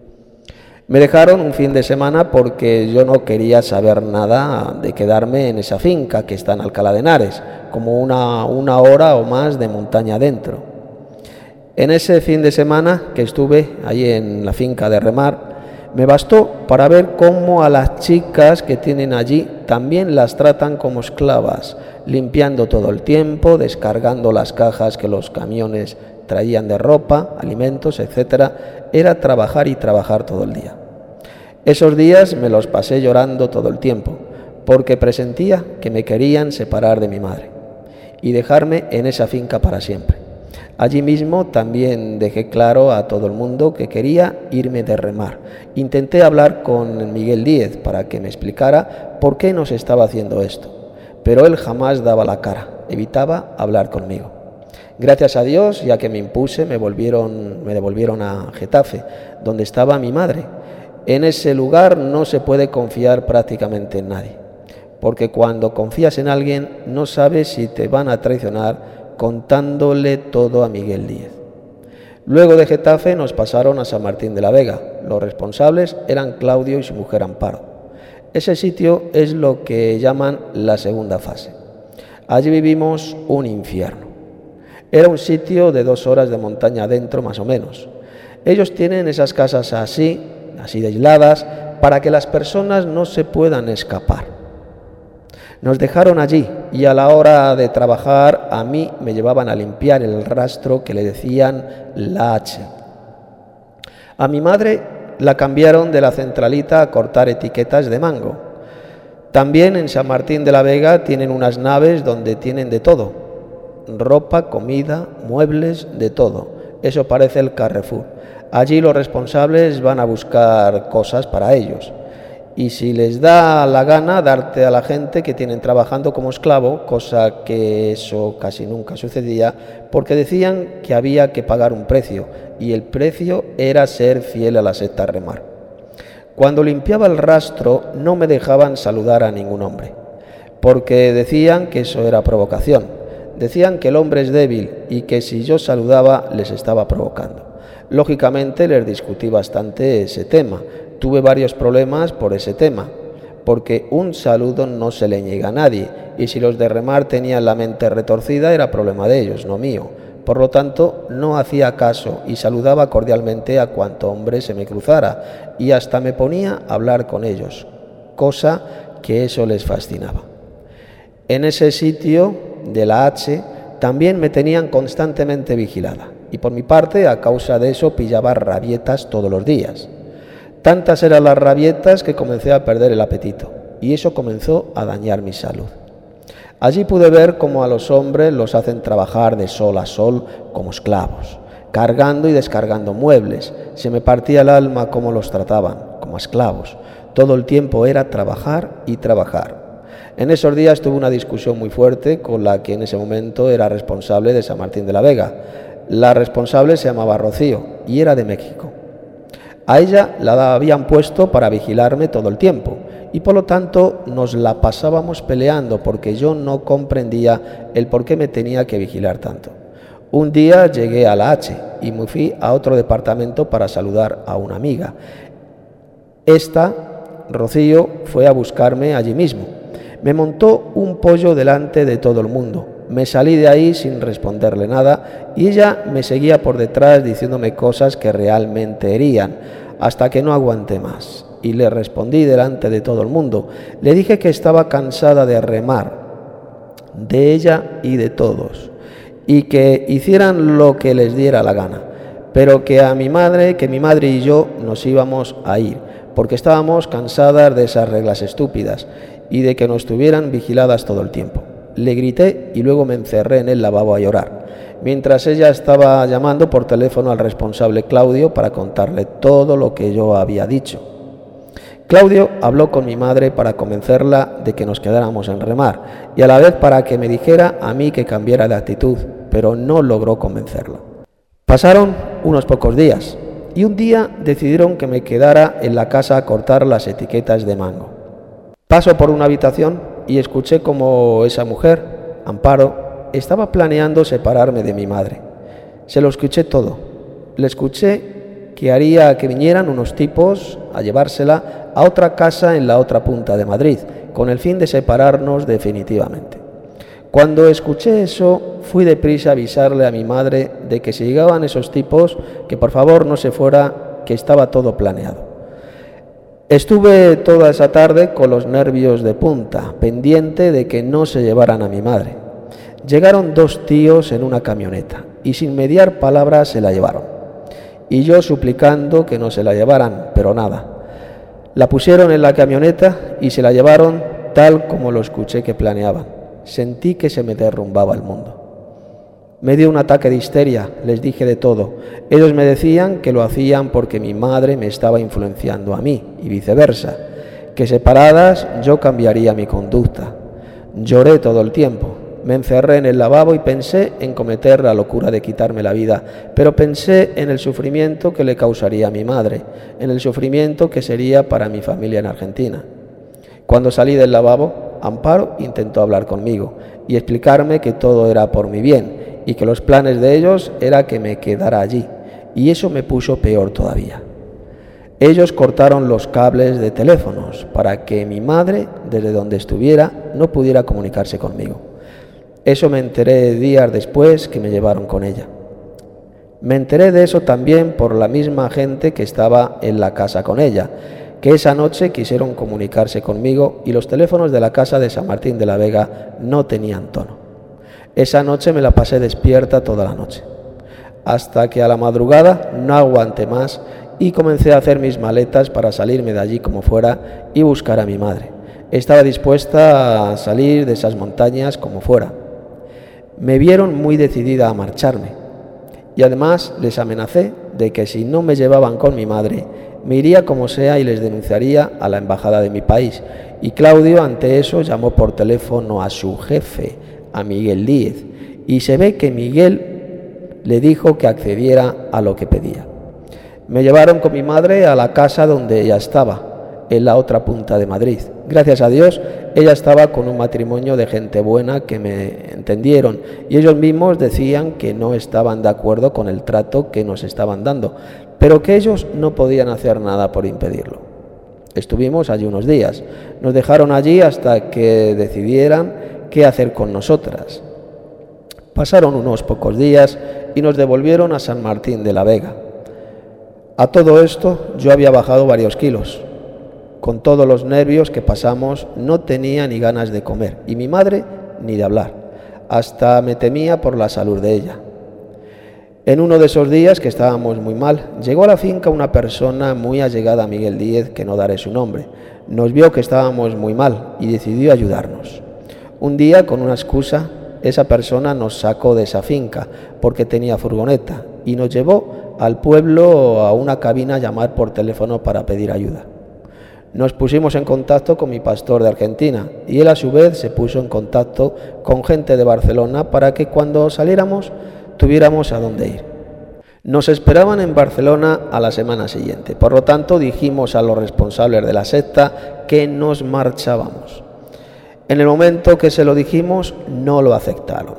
Me dejaron un fin de semana porque yo no quería saber nada de quedarme en esa finca que está en Alcalá de Henares, como una, una hora o más de montaña adentro. En ese fin de semana que estuve allí en la finca de remar, me bastó para ver cómo a las chicas que tienen allí también las tratan como esclavas, limpiando todo el tiempo, descargando las cajas que los camiones traían de ropa, alimentos, etcétera. Era trabajar y trabajar todo el día. Esos días me los pasé llorando todo el tiempo, porque presentía que me querían separar de mi madre y dejarme en esa finca para siempre. Allí mismo también dejé claro a todo el mundo que quería irme de remar. Intenté hablar con Miguel Díez para que me explicara por qué nos estaba haciendo esto, pero él jamás daba la cara, evitaba hablar conmigo. Gracias a Dios, ya que me impuse, me volvieron, me devolvieron a Getafe, donde estaba mi madre. En ese lugar no se puede confiar prácticamente en nadie, porque cuando confías en alguien no sabes si te van a traicionar contándole todo a Miguel Díez. Luego de Getafe nos pasaron a San Martín de la Vega. Los responsables eran Claudio y su mujer Amparo. Ese sitio es lo que llaman la segunda fase. Allí vivimos un infierno. Era un sitio de dos horas de montaña adentro más o menos. Ellos tienen esas casas así, así de aisladas, para que las personas no se puedan escapar. Nos dejaron allí y a la hora de trabajar a mí me llevaban a limpiar el rastro que le decían la H. A mi madre la cambiaron de la centralita a cortar etiquetas de mango. También en San Martín de la Vega tienen unas naves donde tienen de todo. Ropa, comida, muebles, de todo. Eso parece el Carrefour. Allí los responsables van a buscar cosas para ellos. Y si les da la gana darte a la gente que tienen trabajando como esclavo, cosa que eso casi nunca sucedía, porque decían que había que pagar un precio, y el precio era ser fiel a la secta remar. Cuando limpiaba el rastro no me dejaban saludar a ningún hombre, porque decían que eso era provocación. Decían que el hombre es débil y que si yo saludaba les estaba provocando. Lógicamente les discutí bastante ese tema. Tuve varios problemas por ese tema, porque un saludo no se le niega a nadie, y si los de remar tenían la mente retorcida era problema de ellos, no mío. Por lo tanto, no hacía caso y saludaba cordialmente a cuanto hombre se me cruzara, y hasta me ponía a hablar con ellos, cosa que eso les fascinaba. En ese sitio de la H también me tenían constantemente vigilada, y por mi parte, a causa de eso, pillaba rabietas todos los días. Tantas eran las rabietas que comencé a perder el apetito, y eso comenzó a dañar mi salud. Allí pude ver cómo a los hombres los hacen trabajar de sol a sol como esclavos, cargando y descargando muebles. Se me partía el alma cómo los trataban, como esclavos. Todo el tiempo era trabajar y trabajar. En esos días tuve una discusión muy fuerte con la que en ese momento era responsable de San Martín de la Vega. La responsable se llamaba Rocío y era de México. A ella la habían puesto para vigilarme todo el tiempo y por lo tanto nos la pasábamos peleando porque yo no comprendía el por qué me tenía que vigilar tanto. Un día llegué a la H y me fui a otro departamento para saludar a una amiga. Esta, Rocío, fue a buscarme allí mismo. Me montó un pollo delante de todo el mundo. Me salí de ahí sin responderle nada y ella me seguía por detrás diciéndome cosas que realmente herían, hasta que no aguanté más y le respondí delante de todo el mundo. Le dije que estaba cansada de remar, de ella y de todos, y que hicieran lo que les diera la gana, pero que a mi madre, que mi madre y yo nos íbamos a ir, porque estábamos cansadas de esas reglas estúpidas y de que nos tuvieran vigiladas todo el tiempo. Le grité y luego me encerré en el lavabo a llorar, mientras ella estaba llamando por teléfono al responsable Claudio para contarle todo lo que yo había dicho. Claudio habló con mi madre para convencerla de que nos quedáramos en remar y a la vez para que me dijera a mí que cambiara de actitud, pero no logró convencerla. Pasaron unos pocos días y un día decidieron que me quedara en la casa a cortar las etiquetas de mango. Paso por una habitación y escuché como esa mujer, Amparo, estaba planeando separarme de mi madre. Se lo escuché todo. Le escuché que haría que vinieran unos tipos a llevársela a otra casa en la otra punta de Madrid, con el fin de separarnos definitivamente. Cuando escuché eso, fui deprisa a avisarle a mi madre de que si llegaban esos tipos, que por favor no se fuera, que estaba todo planeado. Estuve toda esa tarde con los nervios de punta, pendiente de que no se llevaran a mi madre. Llegaron dos tíos en una camioneta y sin mediar palabras se la llevaron. Y yo suplicando que no se la llevaran, pero nada. La pusieron en la camioneta y se la llevaron tal como lo escuché que planeaban. Sentí que se me derrumbaba el mundo. Me dio un ataque de histeria, les dije de todo. Ellos me decían que lo hacían porque mi madre me estaba influenciando a mí y viceversa, que separadas yo cambiaría mi conducta. Lloré todo el tiempo. Me encerré en el lavabo y pensé en cometer la locura de quitarme la vida, pero pensé en el sufrimiento que le causaría a mi madre, en el sufrimiento que sería para mi familia en Argentina. Cuando salí del lavabo, Amparo intentó hablar conmigo y explicarme que todo era por mi bien y que los planes de ellos era que me quedara allí, y eso me puso peor todavía. Ellos cortaron los cables de teléfonos para que mi madre, desde donde estuviera, no pudiera comunicarse conmigo. Eso me enteré días después que me llevaron con ella. Me enteré de eso también por la misma gente que estaba en la casa con ella, que esa noche quisieron comunicarse conmigo y los teléfonos de la casa de San Martín de la Vega no tenían tono. Esa noche me la pasé despierta toda la noche, hasta que a la madrugada no aguanté más y comencé a hacer mis maletas para salirme de allí como fuera y buscar a mi madre. Estaba dispuesta a salir de esas montañas como fuera. Me vieron muy decidida a marcharme y además les amenacé de que si no me llevaban con mi madre, me iría como sea y les denunciaría a la embajada de mi país. Y Claudio ante eso llamó por teléfono a su jefe, a Miguel Díez, y se ve que Miguel le dijo que accediera a lo que pedía. Me llevaron con mi madre a la casa donde ella estaba, en la otra punta de Madrid. Gracias a Dios, ella estaba con un matrimonio de gente buena que me entendieron y ellos mismos decían que no estaban de acuerdo con el trato que nos estaban dando, pero que ellos no podían hacer nada por impedirlo. Estuvimos allí unos días, nos dejaron allí hasta que decidieran qué hacer con nosotras. Pasaron unos pocos días y nos devolvieron a San Martín de la Vega. A todo esto yo había bajado varios kilos. Con todos los nervios que pasamos no tenía ni ganas de comer y mi madre ni de hablar. Hasta me temía por la salud de ella. En uno de esos días que estábamos muy mal, llegó a la finca una persona muy allegada a Miguel Díez, que no daré su nombre. Nos vio que estábamos muy mal y decidió ayudarnos. Un día, con una excusa, esa persona nos sacó de esa finca porque tenía furgoneta y nos llevó al pueblo a una cabina a llamar por teléfono para pedir ayuda. Nos pusimos en contacto con mi pastor de Argentina y él a su vez se puso en contacto con gente de Barcelona para que cuando saliéramos tuviéramos a dónde ir. Nos esperaban en Barcelona a la semana siguiente, por lo tanto dijimos a los responsables de la secta que nos marchábamos. En el momento que se lo dijimos no lo aceptaron.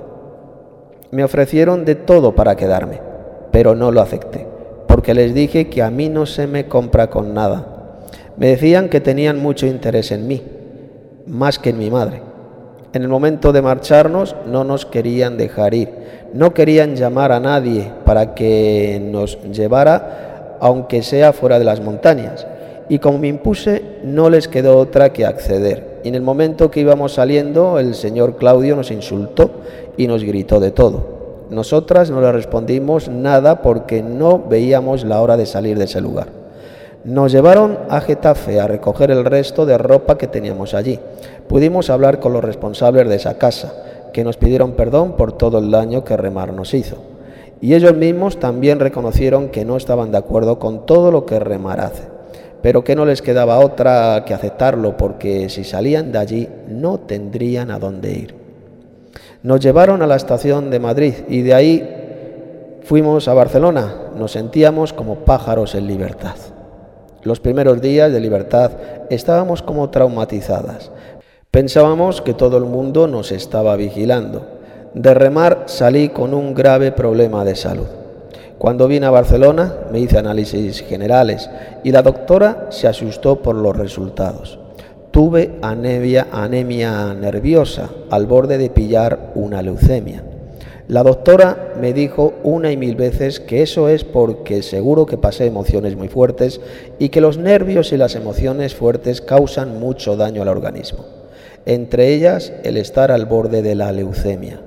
Me ofrecieron de todo para quedarme, pero no lo acepté, porque les dije que a mí no se me compra con nada. Me decían que tenían mucho interés en mí, más que en mi madre. En el momento de marcharnos no nos querían dejar ir, no querían llamar a nadie para que nos llevara, aunque sea fuera de las montañas. Y como me impuse, no les quedó otra que acceder. Y en el momento que íbamos saliendo, el señor Claudio nos insultó y nos gritó de todo. Nosotras no le respondimos nada porque no veíamos la hora de salir de ese lugar. Nos llevaron a Getafe a recoger el resto de ropa que teníamos allí. Pudimos hablar con los responsables de esa casa, que nos pidieron perdón por todo el daño que Remar nos hizo. Y ellos mismos también reconocieron que no estaban de acuerdo con todo lo que Remar hace, pero que no les quedaba otra que aceptarlo, porque si salían de allí no tendrían a dónde ir. Nos llevaron a la estación de Madrid y de ahí fuimos a Barcelona. Nos sentíamos como pájaros en libertad. Los primeros días de libertad estábamos como traumatizadas. Pensábamos que todo el mundo nos estaba vigilando. De Remar salí con un grave problema de salud. Cuando vine a Barcelona me hice análisis generales y la doctora se asustó por los resultados. Tuve anemia, anemia nerviosa al borde de pillar una leucemia. La doctora me dijo una y mil veces que eso es porque seguro que pasé emociones muy fuertes y que los nervios y las emociones fuertes causan mucho daño al organismo, entre ellas el estar al borde de la leucemia.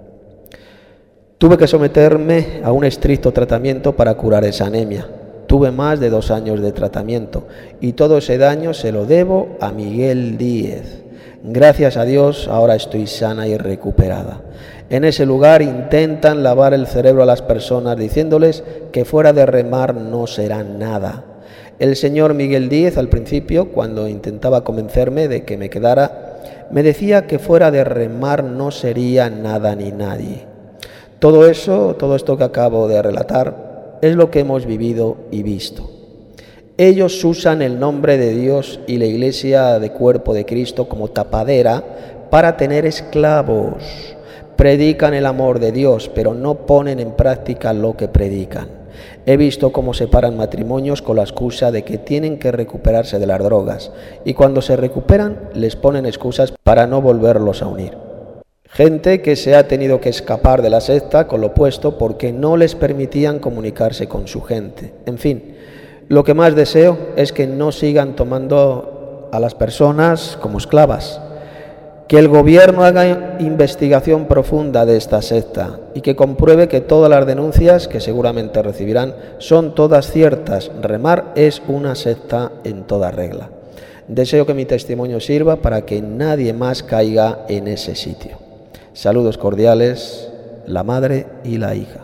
Tuve que someterme a un estricto tratamiento para curar esa anemia. Tuve más de dos años de tratamiento y todo ese daño se lo debo a Miguel Díez. Gracias a Dios ahora estoy sana y recuperada. En ese lugar intentan lavar el cerebro a las personas diciéndoles que fuera de Remar no serán nada. El señor Miguel Díez al principio, cuando intentaba convencerme de que me quedara, me decía que fuera de Remar no sería nada ni nadie. Todo eso, todo esto que acabo de relatar, es lo que hemos vivido y visto. Ellos usan el nombre de Dios y la Iglesia de Cuerpo de Cristo como tapadera para tener esclavos. Predican el amor de Dios, pero no ponen en práctica lo que predican. He visto cómo separan matrimonios con la excusa de que tienen que recuperarse de las drogas, y cuando se recuperan les ponen excusas para no volverlos a unir. Gente que se ha tenido que escapar de la secta con lo opuesto porque no les permitían comunicarse con su gente. En fin, lo que más deseo es que no sigan tomando a las personas como esclavas. Que el gobierno haga investigación profunda de esta secta y que compruebe que todas las denuncias que seguramente recibirán son todas ciertas. Remar es una secta en toda regla. Deseo que mi testimonio sirva para que nadie más caiga en ese sitio. Saludos cordiales, la madre y la hija.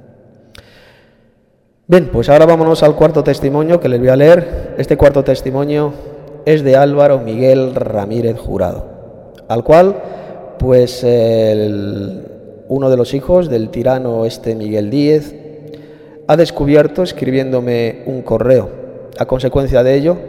Bien, pues ahora vámonos al cuarto testimonio que les voy a leer. Este cuarto testimonio es de Álvaro Miguel Ramírez Jurado, al cual, pues, el, uno de los hijos del tirano este Miguel Díez ha descubierto escribiéndome un correo. A consecuencia de ello,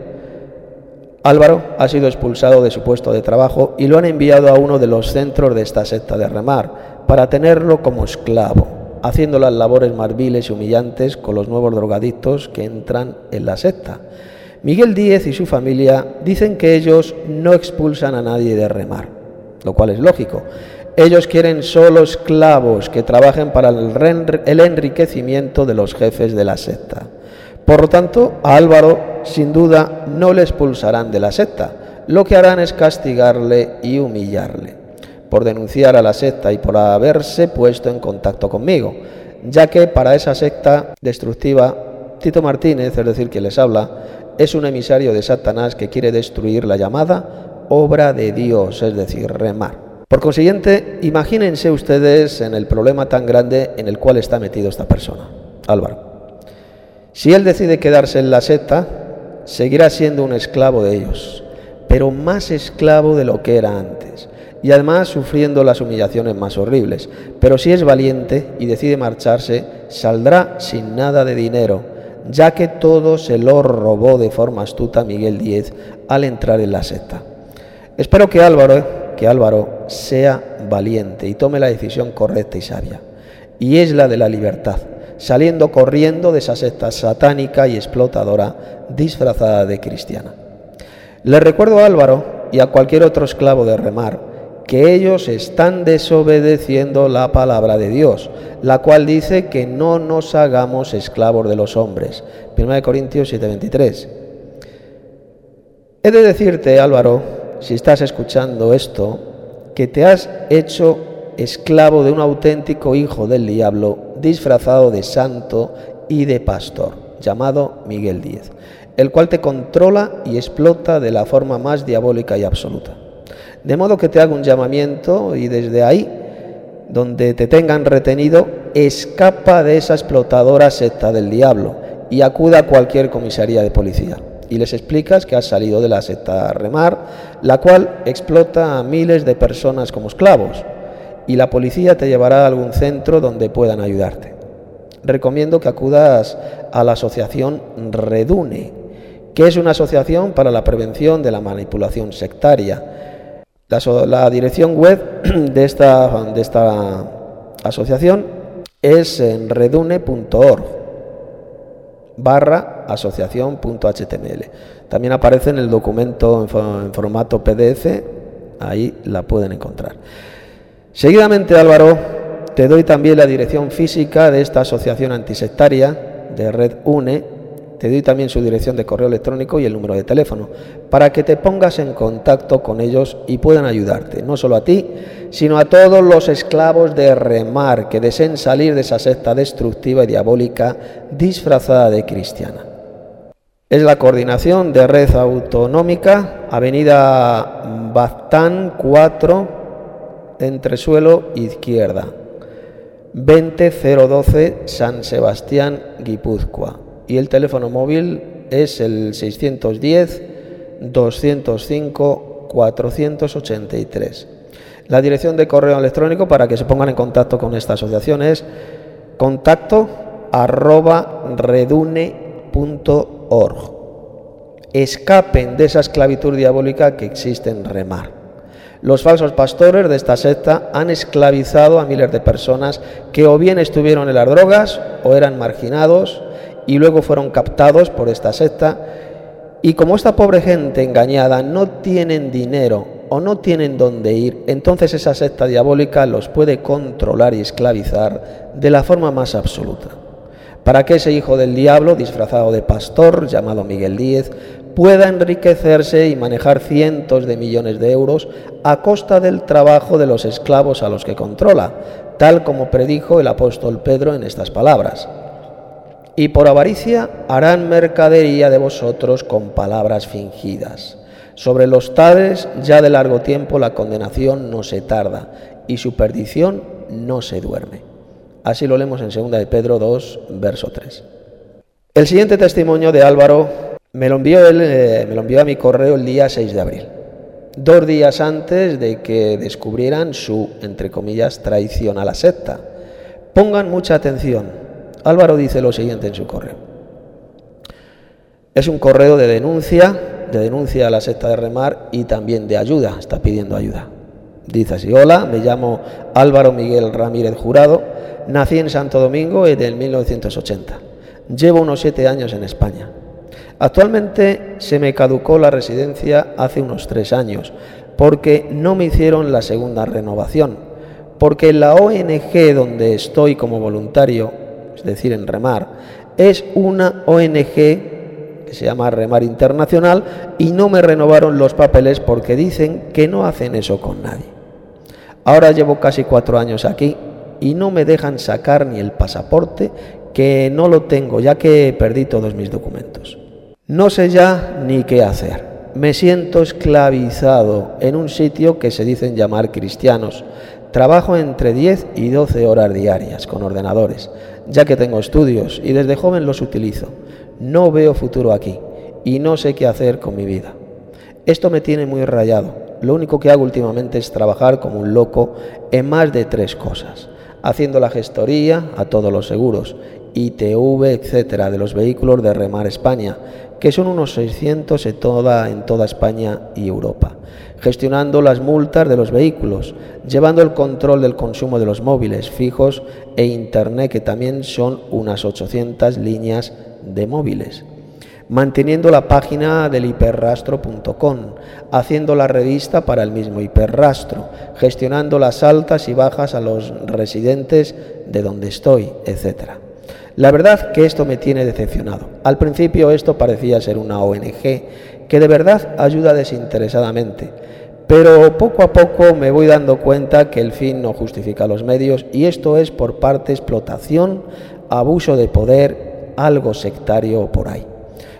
Álvaro ha sido expulsado de su puesto de trabajo y lo han enviado a uno de los centros de esta secta de Remar para tenerlo como esclavo, haciendo las labores más viles y humillantes con los nuevos drogadictos que entran en la secta. Miguel Díez y su familia dicen que ellos no expulsan a nadie de Remar, lo cual es lógico. Ellos quieren solo esclavos que trabajen para el enriquecimiento de los jefes de la secta. Por lo tanto, a Álvaro, sin duda, no le expulsarán de la secta. Lo que harán es castigarle y humillarle por denunciar a la secta y por haberse puesto en contacto conmigo, ya que para esa secta destructiva, Tito Martínez, es decir, quien les habla, es un emisario de Satanás que quiere destruir la llamada obra de Dios, es decir, Remar. Por consiguiente, imagínense ustedes en el problema tan grande en el cual está metido esta persona, Álvaro. Si él decide quedarse en la secta, seguirá siendo un esclavo de ellos, pero más esclavo de lo que era antes, y además sufriendo las humillaciones más horribles. Pero si es valiente y decide marcharse, saldrá sin nada de dinero, ya que todo se lo robó de forma astuta Miguel Díez al entrar en la secta. Espero que Álvaro, que Álvaro sea valiente y tome la decisión correcta y sabia, y es la de la libertad, saliendo corriendo de esa secta satánica y explotadora disfrazada de cristiana. Le recuerdo a Álvaro y a cualquier otro esclavo de Remar que ellos están desobedeciendo la palabra de Dios, la cual dice que no nos hagamos esclavos de los hombres. primera de Corintios siete veintitrés. He de decirte, Álvaro, si estás escuchando esto, que te has hecho esclavo de un auténtico hijo del diablo disfrazado de santo y de pastor, llamado Miguel Díez. el cual te controla y explota de la forma más diabólica y absoluta. De modo que te hago un llamamiento y desde ahí, donde te tengan retenido, escapa de esa explotadora secta del diablo y acuda a cualquier comisaría de policía. Y les explicas que has salido de la secta Remar, la cual explota a miles de personas como esclavos, y la policía te llevará a algún centro donde puedan ayudarte. Recomiendo que acudas a la asociación Redune, que es una asociación para la prevención de la manipulación sectaria. La, la dirección web de esta, de esta asociación es en redune punto org barra asociación punto h t m l. También aparece en el documento en, en formato P D F, ahí la pueden encontrar. Seguidamente, Álvaro, te doy también la dirección física de esta asociación antisectaria de Red UNE. Te doy también su dirección de correo electrónico y el número de teléfono para que te pongas en contacto con ellos y puedan ayudarte, no solo a ti, sino a todos los esclavos de Remar que deseen salir de esa secta destructiva y diabólica disfrazada de cristiana. Es la coordinación de Red Autonómica, Avenida Baztán cuatro, entresuelo izquierda, veinte cero doce, San Sebastián, Guipúzcoa. Y el teléfono móvil es el seiscientos diez, doscientos cinco, cuatrocientos ochenta y tres. La dirección de correo electrónico para que se pongan en contacto con esta asociación es contacto arroba redune punto org. Escapen de esa esclavitud diabólica que existe en Remar. Los falsos pastores de esta secta han esclavizado a miles de personas que o bien estuvieron en las drogas o eran marginados y luego fueron captados por esta secta, y como esta pobre gente engañada no tienen dinero o no tienen dónde ir, entonces esa secta diabólica los puede controlar y esclavizar de la forma más absoluta, para que ese hijo del diablo disfrazado de pastor llamado Miguel Díez pueda enriquecerse y manejar cientos de millones de euros a costa del trabajo de los esclavos a los que controla, tal como predijo el apóstol Pedro en estas palabras: y por avaricia harán mercadería de vosotros con palabras fingidas. Sobre los tales ya de largo tiempo la condenación no se tarda y su perdición no se duerme. Así lo leemos en segunda de Pedro dos, verso tres. El siguiente testimonio de Álvaro me lo envió él, eh, me lo envió a mi correo el día seis de abril, dos días antes de que descubrieran su, entre comillas, traición a la secta. Pongan mucha atención. Álvaro dice lo siguiente en su correo. Es un correo de denuncia, de denuncia a la secta de Remar y también de ayuda, está pidiendo ayuda. Dice así: hola, me llamo Álvaro Miguel Ramírez Jurado, nací en Santo Domingo en el mil novecientos ochenta. Llevo unos siete años en España. Actualmente se me caducó la residencia hace unos tres años porque no me hicieron la segunda renovación, porque la O N G donde estoy como voluntario, es decir, en Remar, es una O N G que se llama Remar Internacional y no me renovaron los papeles porque dicen que no hacen eso con nadie. Ahora llevo casi cuatro años aquí y no me dejan sacar ni el pasaporte, que no lo tengo ya que perdí todos mis documentos. No sé ya ni qué hacer. Me siento esclavizado en un sitio que se dicen llamar cristianos. Trabajo entre diez y doce horas diarias con ordenadores, ya que tengo estudios y desde joven los utilizo. No veo futuro aquí y no sé qué hacer con mi vida. Esto me tiene muy rayado. Lo único que hago últimamente es trabajar como un loco en más de tres cosas: haciendo la gestoría a todos los seguros, I T V, etcétera, de los vehículos de Remar España, que son unos seiscientos en toda, en toda España y Europa, gestionando las multas de los vehículos, llevando el control del consumo de los móviles fijos e Internet, que también son unas ochocientas líneas de móviles, manteniendo la página del hiperrastro punto com, haciendo la revista para el mismo hiperrastro, gestionando las altas y bajas a los residentes de donde estoy, etcétera. La verdad que esto me tiene decepcionado. Al principio esto parecía ser una O N G que de verdad ayuda desinteresadamente, pero poco a poco me voy dando cuenta que el fin no justifica los medios y esto es por parte explotación, abuso de poder, algo sectario por ahí.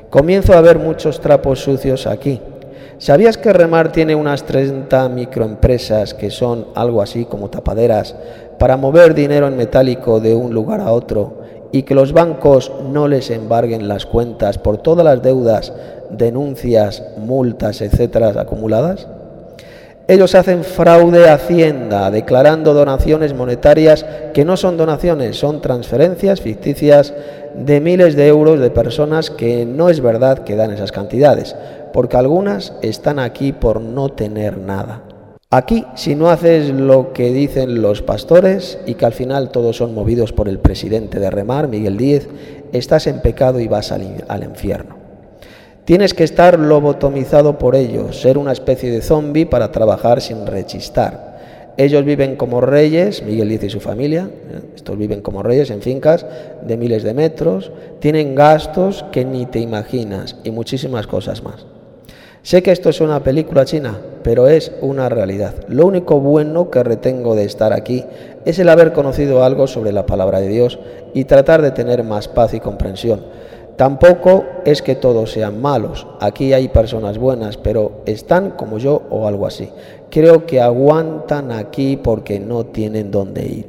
Comienzo a ver muchos trapos sucios aquí. ¿Sabías que Remar tiene unas treinta microempresas que son algo así como tapaderas para mover dinero en metálico de un lugar a otro y que los bancos no les embarguen las cuentas por todas las deudas, denuncias, multas, etcétera acumuladas? Ellos hacen fraude a Hacienda, declarando donaciones monetarias que no son donaciones, son transferencias ficticias de miles de euros de personas que no es verdad que dan esas cantidades, porque algunas están aquí por no tener nada. Aquí, si no haces lo que dicen los pastores y que al final todos son movidos por el presidente de Remar, Miguel Díez, estás en pecado y vas al, al infierno. Tienes que estar lobotomizado por ellos, ser una especie de zombi para trabajar sin rechistar. Ellos viven como reyes, Miguel Díez y su familia, estos viven como reyes en fincas de miles de metros, tienen gastos que ni te imaginas y muchísimas cosas más. Sé que esto es una película china, pero es una realidad. Lo único bueno que retengo de estar aquí es el haber conocido algo sobre la palabra de Dios y tratar de tener más paz y comprensión. Tampoco es que todos sean malos. Aquí hay personas buenas, pero están como yo o algo así. Creo que aguantan aquí porque no tienen dónde ir.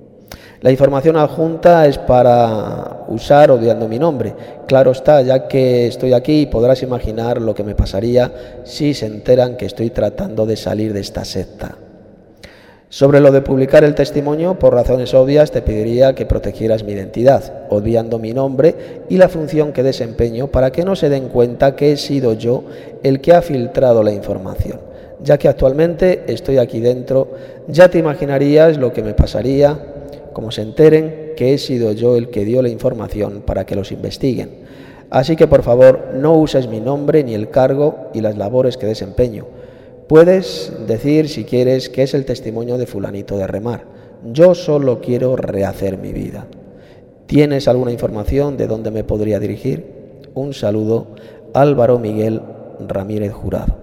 La información adjunta es para usar odiando mi nombre. Claro está, ya que estoy aquí podrás imaginar lo que me pasaría si se enteran que estoy tratando de salir de esta secta. Sobre lo de publicar el testimonio, por razones obvias te pediría que protegieras mi identidad, obviando mi nombre y la función que desempeño para que no se den cuenta que he sido yo el que ha filtrado la información. Ya que actualmente estoy aquí dentro, ya te imaginarías lo que me pasaría, como se enteren que he sido yo el que dio la información para que los investiguen. Así que por favor no uses mi nombre ni el cargo y las labores que desempeño. Puedes decir, si quieres, que es el testimonio de fulanito de Remar. Yo solo quiero rehacer mi vida. ¿Tienes alguna información de dónde me podría dirigir? Un saludo, Álvaro Miguel Ramírez Jurado.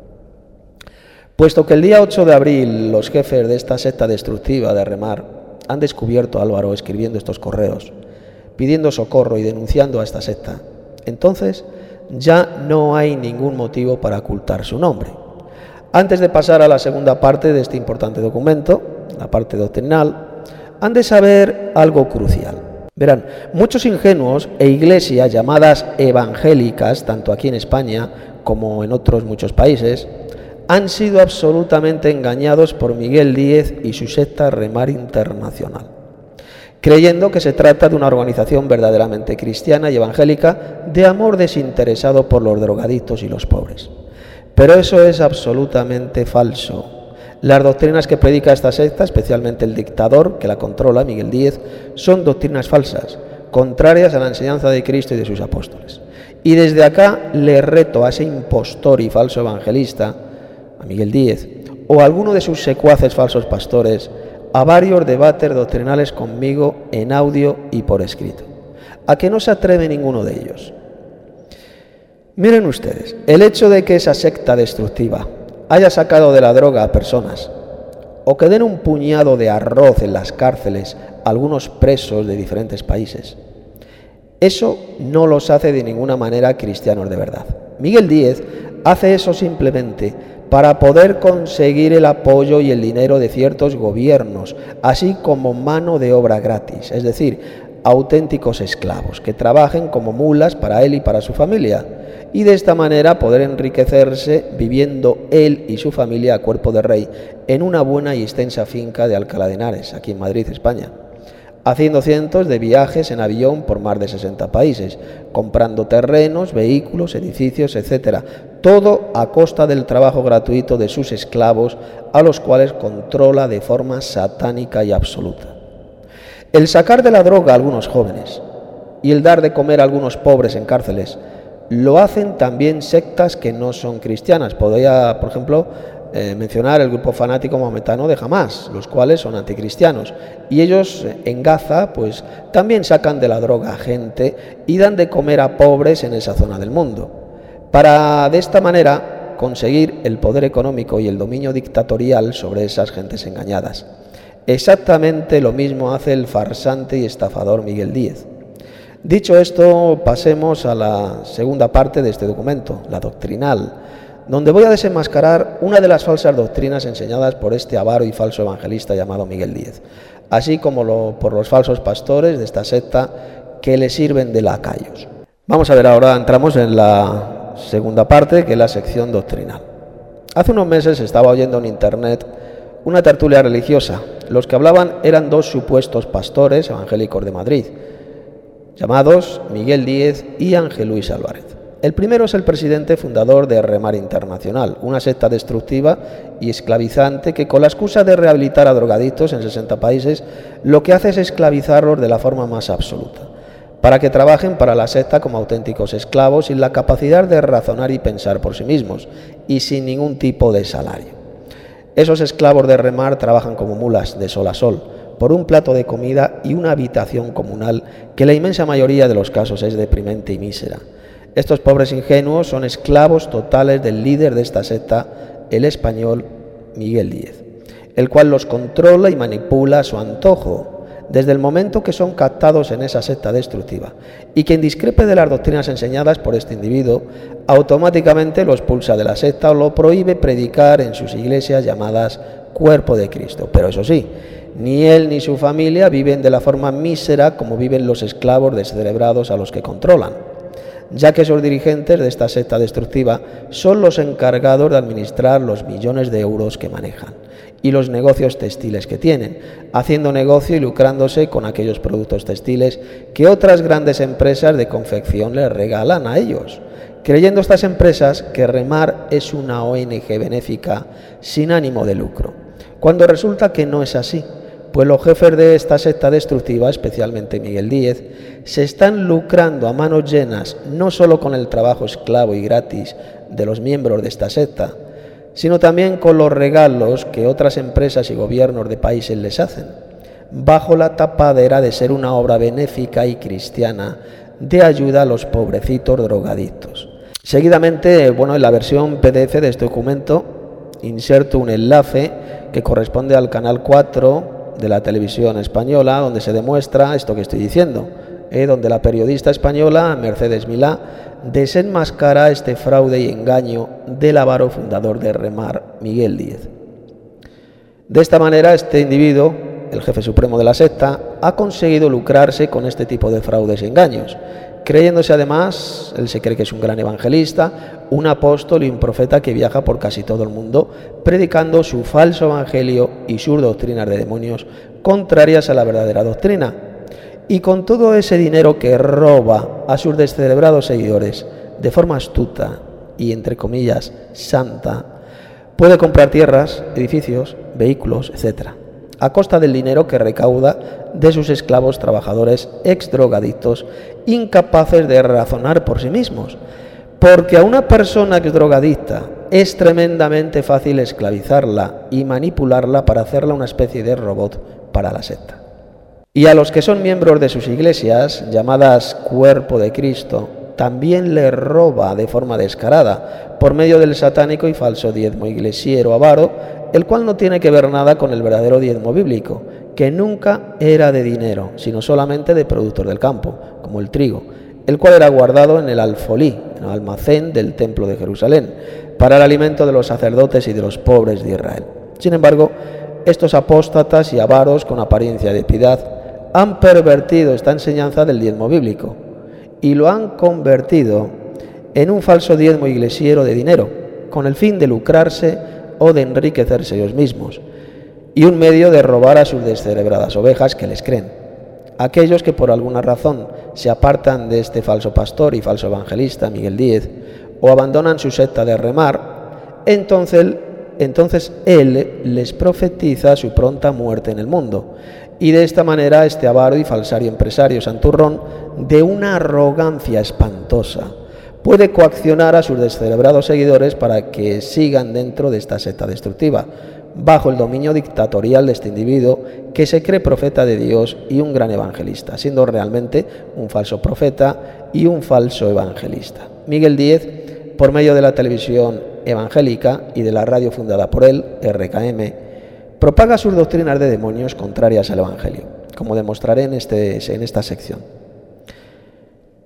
Puesto que el día ocho de abril los jefes de esta secta destructiva de Remar han descubierto a Álvaro escribiendo estos correos, pidiendo socorro y denunciando a esta secta, entonces ya no hay ningún motivo para ocultar su nombre. Antes de pasar a la segunda parte de este importante documento, la parte doctrinal, han de saber algo crucial. Verán, muchos ingenuos e iglesias llamadas evangélicas, tanto aquí en España como en otros muchos países, han sido absolutamente engañados por Miguel Díez y su secta Remar Internacional, creyendo que se trata de una organización verdaderamente cristiana y evangélica de amor desinteresado por los drogadictos y los pobres. Pero eso es absolutamente falso. Las doctrinas que predica esta secta, especialmente el dictador que la controla, Miguel Díez, son doctrinas falsas, contrarias a la enseñanza de Cristo y de sus apóstoles. Y desde acá le reto a ese impostor y falso evangelista, a Miguel Díez, o a alguno de sus secuaces falsos pastores, a varios debates doctrinales conmigo en audio y por escrito. ¿A que no se atreve ninguno de ellos? Miren ustedes, el hecho de que esa secta destructiva haya sacado de la droga a personas o que den un puñado de arroz en las cárceles a algunos presos de diferentes países, eso no los hace de ninguna manera cristianos de verdad. Miguel Díez hace eso simplemente para poder conseguir el apoyo y el dinero de ciertos gobiernos, así como mano de obra gratis, es decir, auténticos esclavos que trabajen como mulas para él y para su familia, y de esta manera poder enriquecerse viviendo él y su familia a cuerpo de rey en una buena y extensa finca de Alcalá de Henares, aquí en Madrid, España, haciendo cientos de viajes en avión por más de sesenta países, comprando terrenos, vehículos, edificios, etcétera, todo a costa del trabajo gratuito de sus esclavos, a los cuales controla de forma satánica y absoluta. El sacar de la droga a algunos jóvenes y el dar de comer a algunos pobres en cárceles lo hacen también sectas que no son cristianas. Podría, por ejemplo, eh, mencionar el grupo fanático maometano de Hamás, los cuales son anticristianos. Y ellos en Gaza pues también sacan de la droga a gente y dan de comer a pobres en esa zona del mundo, para de esta manera conseguir el poder económico y el dominio dictatorial sobre esas gentes engañadas. Exactamente lo mismo hace el farsante y estafador Miguel Díez. Dicho esto, pasemos a la segunda parte de este documento, la doctrinal, donde voy a desenmascarar una de las falsas doctrinas enseñadas por este avaro y falso evangelista llamado Miguel Díez, así como lo, por los falsos pastores de esta secta que le sirven de lacayos. Vamos a ver ahora, entramos en la segunda parte, que es la sección doctrinal. Hace unos meses estaba oyendo en internet una tertulia religiosa. Los que hablaban eran dos supuestos pastores evangélicos de Madrid, llamados Miguel Díez y Ángel Luis Álvarez. El primero es el presidente fundador de Remar Internacional, una secta destructiva y esclavizante que, con la excusa de rehabilitar a drogadictos en sesenta países, lo que hace es esclavizarlos de la forma más absoluta, para que trabajen para la secta como auténticos esclavos, sin la capacidad de razonar y pensar por sí mismos, y sin ningún tipo de salario. Esos esclavos de Remar trabajan como mulas de sol a sol, por un plato de comida y una habitación comunal que en la inmensa mayoría de los casos es deprimente y mísera. Estos pobres ingenuos son esclavos totales del líder de esta secta, el español Miguel Díez, el cual los controla y manipula a su antojo, desde el momento que son captados en esa secta destructiva, y quien discrepe de las doctrinas enseñadas por este individuo, automáticamente lo expulsa de la secta o lo prohíbe predicar en sus iglesias llamadas Cuerpo de Cristo. Pero eso sí, ni él ni su familia viven de la forma mísera como viven los esclavos descerebrados a los que controlan, ya que esos dirigentes de esta secta destructiva son los encargados de administrar los millones de euros que manejan y los negocios textiles que tienen, haciendo negocio y lucrándose con aquellos productos textiles que otras grandes empresas de confección les regalan a ellos, creyendo estas empresas que Remar es una O N G benéfica sin ánimo de lucro, cuando resulta que no es así, pues los jefes de esta secta destructiva, especialmente Miguel Díez, se están lucrando a manos llenas no solo con el trabajo esclavo y gratis de los miembros de esta secta, sino también con los regalos que otras empresas y gobiernos de países les hacen, bajo la tapadera de ser una obra benéfica y cristiana de ayuda a los pobrecitos drogadictos. Seguidamente, bueno, en la versión P D F de este documento inserto un enlace que corresponde al canal cuatro de la televisión española, donde se demuestra esto que estoy diciendo, eh, donde la periodista española Mercedes Milá desenmascara este fraude y engaño del avaro fundador de Remar, Miguel Díez. De esta manera, este individuo, el jefe supremo de la secta, ha conseguido lucrarse con este tipo de fraudes y engaños, creyéndose además, él se cree que es un gran evangelista, un apóstol y un profeta que viaja por casi todo el mundo, predicando su falso evangelio y sus doctrinas de demonios contrarias a la verdadera doctrina. Y con todo ese dinero que roba a sus descerebrados seguidores de forma astuta y, entre comillas, santa, puede comprar tierras, edificios, vehículos, etcétera, a costa del dinero que recauda de sus esclavos trabajadores ex-drogadictos incapaces de razonar por sí mismos, porque a una persona ex-drogadicta es tremendamente fácil esclavizarla y manipularla para hacerla una especie de robot para la secta. Y a los que son miembros de sus iglesias, llamadas Cuerpo de Cristo, también le roba de forma descarada, por medio del satánico y falso diezmo iglesiero avaro, el cual no tiene que ver nada con el verdadero diezmo bíblico, que nunca era de dinero, sino solamente de productos del campo, como el trigo, el cual era guardado en el alfolí, en el almacén del templo de Jerusalén, para el alimento de los sacerdotes y de los pobres de Israel. Sin embargo, estos apóstatas y avaros con apariencia de piedad han pervertido esta enseñanza del diezmo bíblico y lo han convertido en un falso diezmo iglesiero de dinero, con el fin de lucrarse o de enriquecerse ellos mismos, y un medio de robar a sus descerebradas ovejas que les creen. Aquellos que por alguna razón se apartan de este falso pastor y falso evangelista Miguel Díez o abandonan su secta de Remar, entonces, entonces él les profetiza su pronta muerte en el mundo. Y de esta manera este avaro y falsario empresario santurrón, de una arrogancia espantosa, puede coaccionar a sus descerebrados seguidores para que sigan dentro de esta secta destructiva, bajo el dominio dictatorial de este individuo que se cree profeta de Dios y un gran evangelista, siendo realmente un falso profeta y un falso evangelista. Miguel Díez, por medio de la televisión evangélica y de la radio fundada por él, R K M, propaga sus doctrinas de demonios contrarias al Evangelio, como demostraré en, este, en esta sección.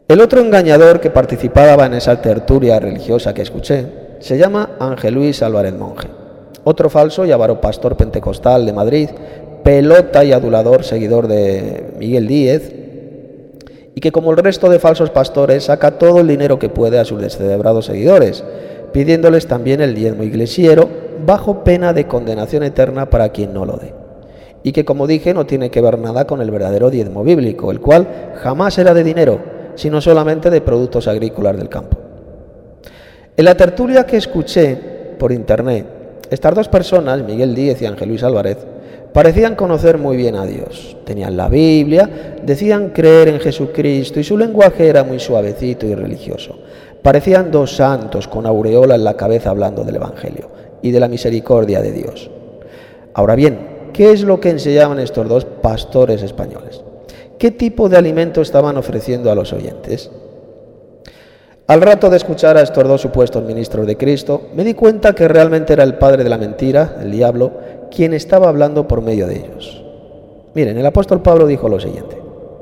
El otro engañador que participaba en esa tertulia religiosa que escuché se llama Ángel Luis Álvarez Monje, otro falso y avaro pastor pentecostal de Madrid, pelota y adulador seguidor de Miguel Díez, y que como el resto de falsos pastores saca todo el dinero que puede a sus descerebrados seguidores, pidiéndoles también el diezmo iglesiero bajo pena de condenación eterna para quien no lo dé. Y que, como dije, no tiene que ver nada con el verdadero diezmo bíblico, el cual jamás era de dinero, sino solamente de productos agrícolas del campo. En la tertulia que escuché por internet, estas dos personas, Miguel Díez y Ángel Luis Álvarez, parecían conocer muy bien a Dios. Tenían la Biblia, decían creer en Jesucristo y su lenguaje era muy suavecito y religioso. Parecían dos santos con aureola en la cabeza hablando del Evangelio y de la misericordia de Dios. Ahora bien, ¿qué es lo que enseñaban estos dos pastores españoles? ¿Qué tipo de alimento estaban ofreciendo a los oyentes? Al rato de escuchar a estos dos supuestos ministros de Cristo, me di cuenta que realmente era el padre de la mentira, el diablo, quien estaba hablando por medio de ellos. Miren, el apóstol Pablo dijo lo siguiente: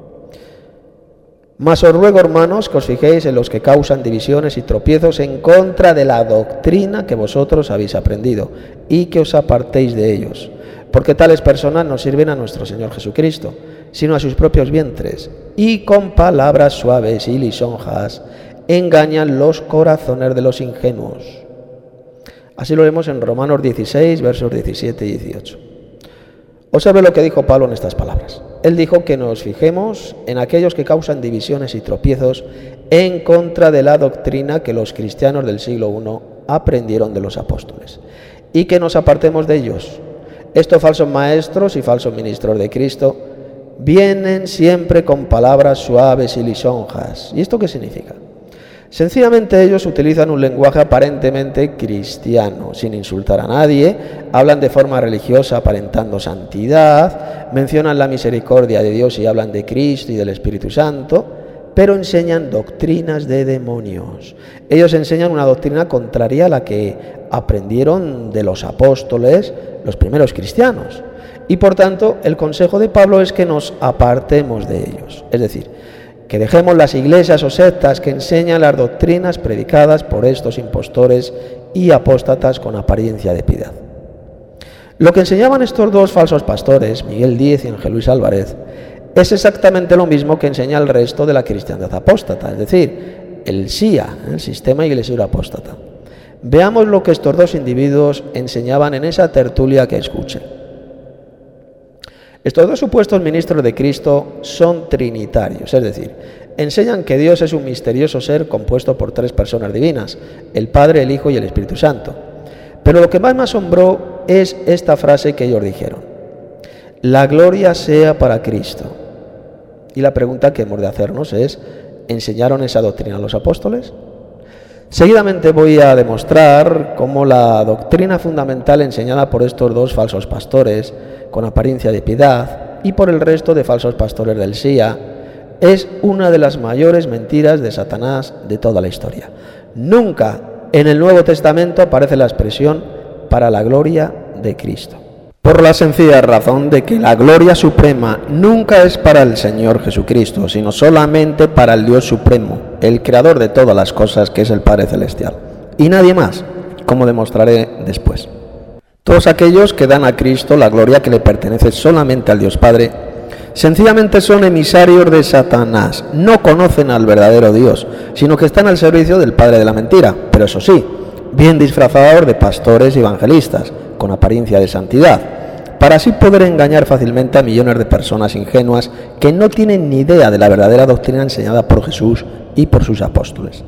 mas os ruego, hermanos, que os fijéis en los que causan divisiones y tropiezos en contra de la doctrina que vosotros habéis aprendido, y que os apartéis de ellos, porque tales personas no sirven a nuestro Señor Jesucristo, sino a sus propios vientres, y con palabras suaves y lisonjas engañan los corazones de los ingenuos. Así lo vemos en Romanos dieciséis, versos diecisiete y dieciocho. Observe lo que dijo Pablo en estas palabras. Él dijo que nos fijemos en aquellos que causan divisiones y tropiezos en contra de la doctrina que los cristianos del siglo primero aprendieron de los apóstoles, y que nos apartemos de ellos. Estos falsos maestros y falsos ministros de Cristo vienen siempre con palabras suaves y lisonjas. ¿Y esto qué significa? Sencillamente ellos utilizan un lenguaje aparentemente cristiano, sin insultar a nadie, hablan de forma religiosa aparentando santidad, mencionan la misericordia de Dios y hablan de Cristo y del Espíritu Santo, pero enseñan doctrinas de demonios. Ellos enseñan una doctrina contraria a la que aprendieron de los apóstoles, los primeros cristianos. Y por tanto, el consejo de Pablo es que nos apartemos de ellos. Es decir, que dejemos las iglesias o sectas que enseñan las doctrinas predicadas por estos impostores y apóstatas con apariencia de piedad. Lo que enseñaban estos dos falsos pastores, Miguel Díez y Ángel Luis Álvarez, es exactamente lo mismo que enseña el resto de la cristiandad apóstata, es decir, el S I A, el sistema iglesiero apóstata. Veamos lo que estos dos individuos enseñaban en esa tertulia que escuché. Estos dos supuestos ministros de Cristo son trinitarios, es decir, enseñan que Dios es un misterioso ser compuesto por tres personas divinas, el Padre, el Hijo y el Espíritu Santo. Pero lo que más me asombró es esta frase que ellos dijeron: la gloria sea para Cristo. Y la pregunta que hemos de hacernos es: ¿enseñaron esa doctrina los apóstoles? Seguidamente voy a demostrar cómo la doctrina fundamental enseñada por estos dos falsos pastores, con apariencia de piedad, y por el resto de falsos pastores del S I A, es una de las mayores mentiras de Satanás de toda la historia. Nunca en el Nuevo Testamento aparece la expresión para la gloria de Cristo, por la sencilla razón de que la gloria suprema nunca es para el Señor Jesucristo, sino solamente para el Dios Supremo, el creador de todas las cosas, que es el Padre Celestial, y nadie más, como demostraré después. Todos aquellos que dan a Cristo la gloria que le pertenece solamente al Dios Padre, sencillamente son emisarios de Satanás, no conocen al verdadero Dios, sino que están al servicio del padre de la mentira, pero eso sí, bien disfrazados de pastores y evangelistas, con apariencia de santidad, para así poder engañar fácilmente a millones de personas ingenuas que no tienen ni idea de la verdadera doctrina enseñada por Jesús y por sus apóstoles.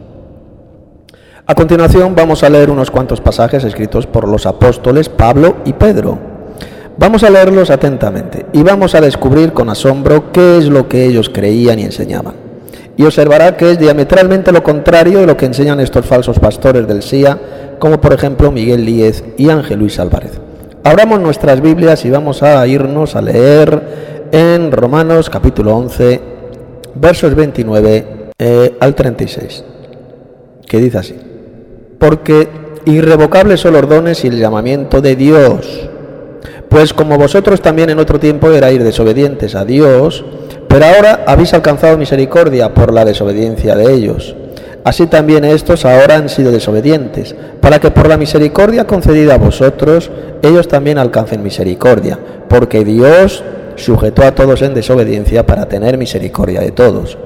A continuación vamos a leer unos cuantos pasajes escritos por los apóstoles Pablo y Pedro. Vamos a leerlos atentamente y vamos a descubrir con asombro qué es lo que ellos creían y enseñaban. Y observará que es diametralmente lo contrario de lo que enseñan estos falsos pastores del S I A, como por ejemplo Miguel Díez y Ángel Luis Álvarez. Abramos nuestras Biblias y vamos a irnos a leer en Romanos capítulo once, versos veintinueve eh, al treinta y seis, que dice así: porque irrevocables son los dones y el llamamiento de Dios, pues como vosotros también en otro tiempo erais desobedientes a Dios, Pero ahora habéis alcanzado misericordia por la desobediencia de ellos. Así también estos ahora han sido desobedientes, para que por la misericordia concedida a vosotros, ellos también alcancen misericordia, porque Dios sujetó a todos en desobediencia para tener misericordia de todos.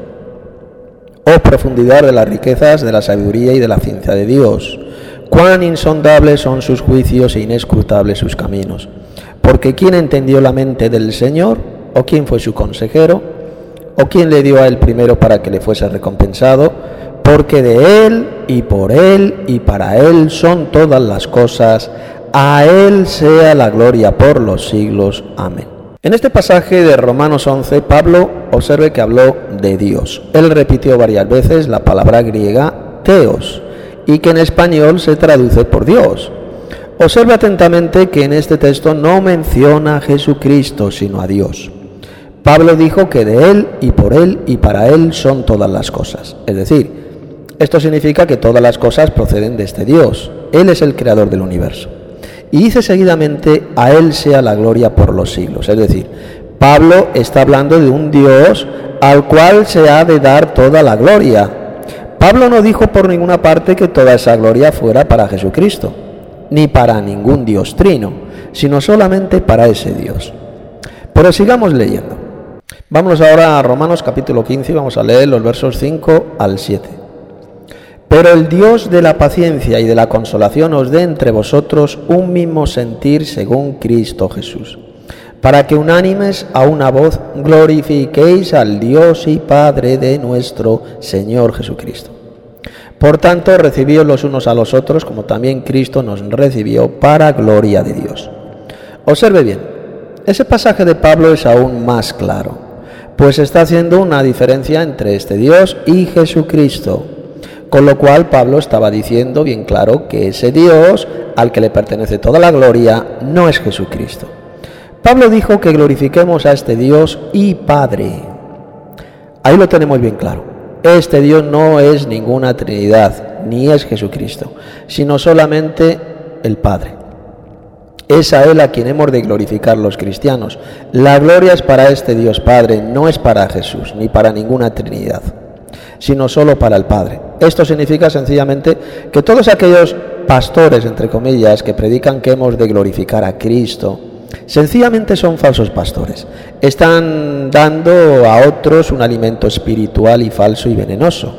Oh profundidad de las riquezas, de la sabiduría y de la ciencia de Dios, cuán insondables son sus juicios e inescrutables sus caminos. Porque ¿quién entendió la mente del Señor? ¿O quién fue su consejero? ¿O quién le dio a él primero para que le fuese recompensado? Porque de Él, y por Él, y para Él son todas las cosas, a Él sea la gloria por los siglos. Amén. En este pasaje de Romanos once, Pablo observe que habló de Dios. Él repitió varias veces la palabra griega teos, y que en español se traduce por Dios. Observe atentamente que en este texto no menciona a Jesucristo, sino a Dios. Pablo dijo que de Él, y por Él, y para Él son todas las cosas. Es decir, esto significa que todas las cosas proceden de este Dios. Él es el creador del universo. Y dice seguidamente, a Él sea la gloria por los siglos. Es decir, Pablo está hablando de un Dios al cual se ha de dar toda la gloria. Pablo no dijo por ninguna parte que toda esa gloria fuera para Jesucristo, ni para ningún Dios trino, sino solamente para ese Dios. Pero sigamos leyendo. Vámonos ahora a Romanos capítulo quince y vamos a leer los versos cinco al siete. Pero el Dios de la paciencia y de la consolación os dé entre vosotros un mismo sentir según Cristo Jesús, para que unánimes a una voz glorifiquéis al Dios y Padre de nuestro Señor Jesucristo. Por tanto, recibíos los unos a los otros, como también Cristo nos recibió para gloria de Dios. Observe bien, ese pasaje de Pablo es aún más claro, pues está haciendo una diferencia entre este Dios y Jesucristo. Con lo cual Pablo estaba diciendo bien claro que ese Dios al que le pertenece toda la gloria no es Jesucristo. Pablo dijo que glorifiquemos a este Dios y Padre. Ahí lo tenemos bien claro. Este Dios no es ninguna Trinidad, ni es Jesucristo, sino solamente el Padre. Es a Él a quien hemos de glorificar los cristianos. La gloria es para este Dios Padre, no es para Jesús, ni para ninguna Trinidad, sino solo para el Padre. Esto significa sencillamente que todos aquellos pastores, entre comillas, que predican que hemos de glorificar a Cristo, sencillamente son falsos pastores. Están dando a otros un alimento espiritual y falso y venenoso.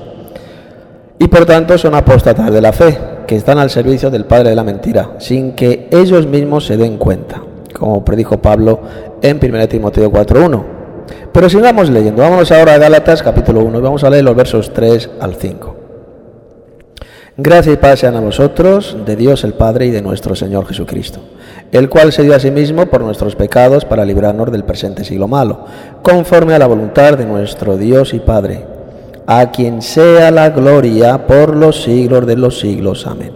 Y por tanto son apóstatas de la fe, que están al servicio del padre de la mentira, sin que ellos mismos se den cuenta, como predijo Pablo en primera Timoteo cuatro uno. Pero sigamos leyendo. Vámonos ahora a Gálatas capítulo uno y vamos a leer los versos tres al cinco. Gracia y paz sean a vosotros, de Dios el Padre y de nuestro Señor Jesucristo, el cual se dio a sí mismo por nuestros pecados para librarnos del presente siglo malo, conforme a la voluntad de nuestro Dios y Padre, a quien sea la gloria por los siglos de los siglos. Amén.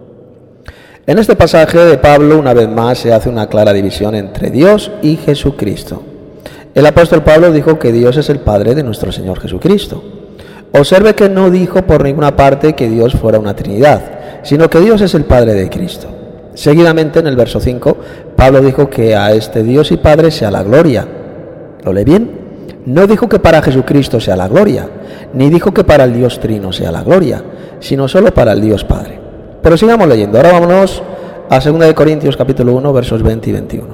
En este pasaje de Pablo, una vez más, se hace una clara división entre Dios y Jesucristo. El apóstol Pablo dijo que Dios es el Padre de nuestro Señor Jesucristo. Observe que no dijo por ninguna parte que Dios fuera una Trinidad, sino que Dios es el Padre de Cristo. Seguidamente, en el verso cinco, Pablo dijo que a este Dios y Padre sea la gloria. ¿Lo lee bien? No dijo que para Jesucristo sea la gloria, ni dijo que para el Dios Trino sea la gloria, sino solo para el Dios Padre. Pero sigamos leyendo. Ahora vámonos a segunda de Corintios capítulo uno, versos veinte y veintiuno.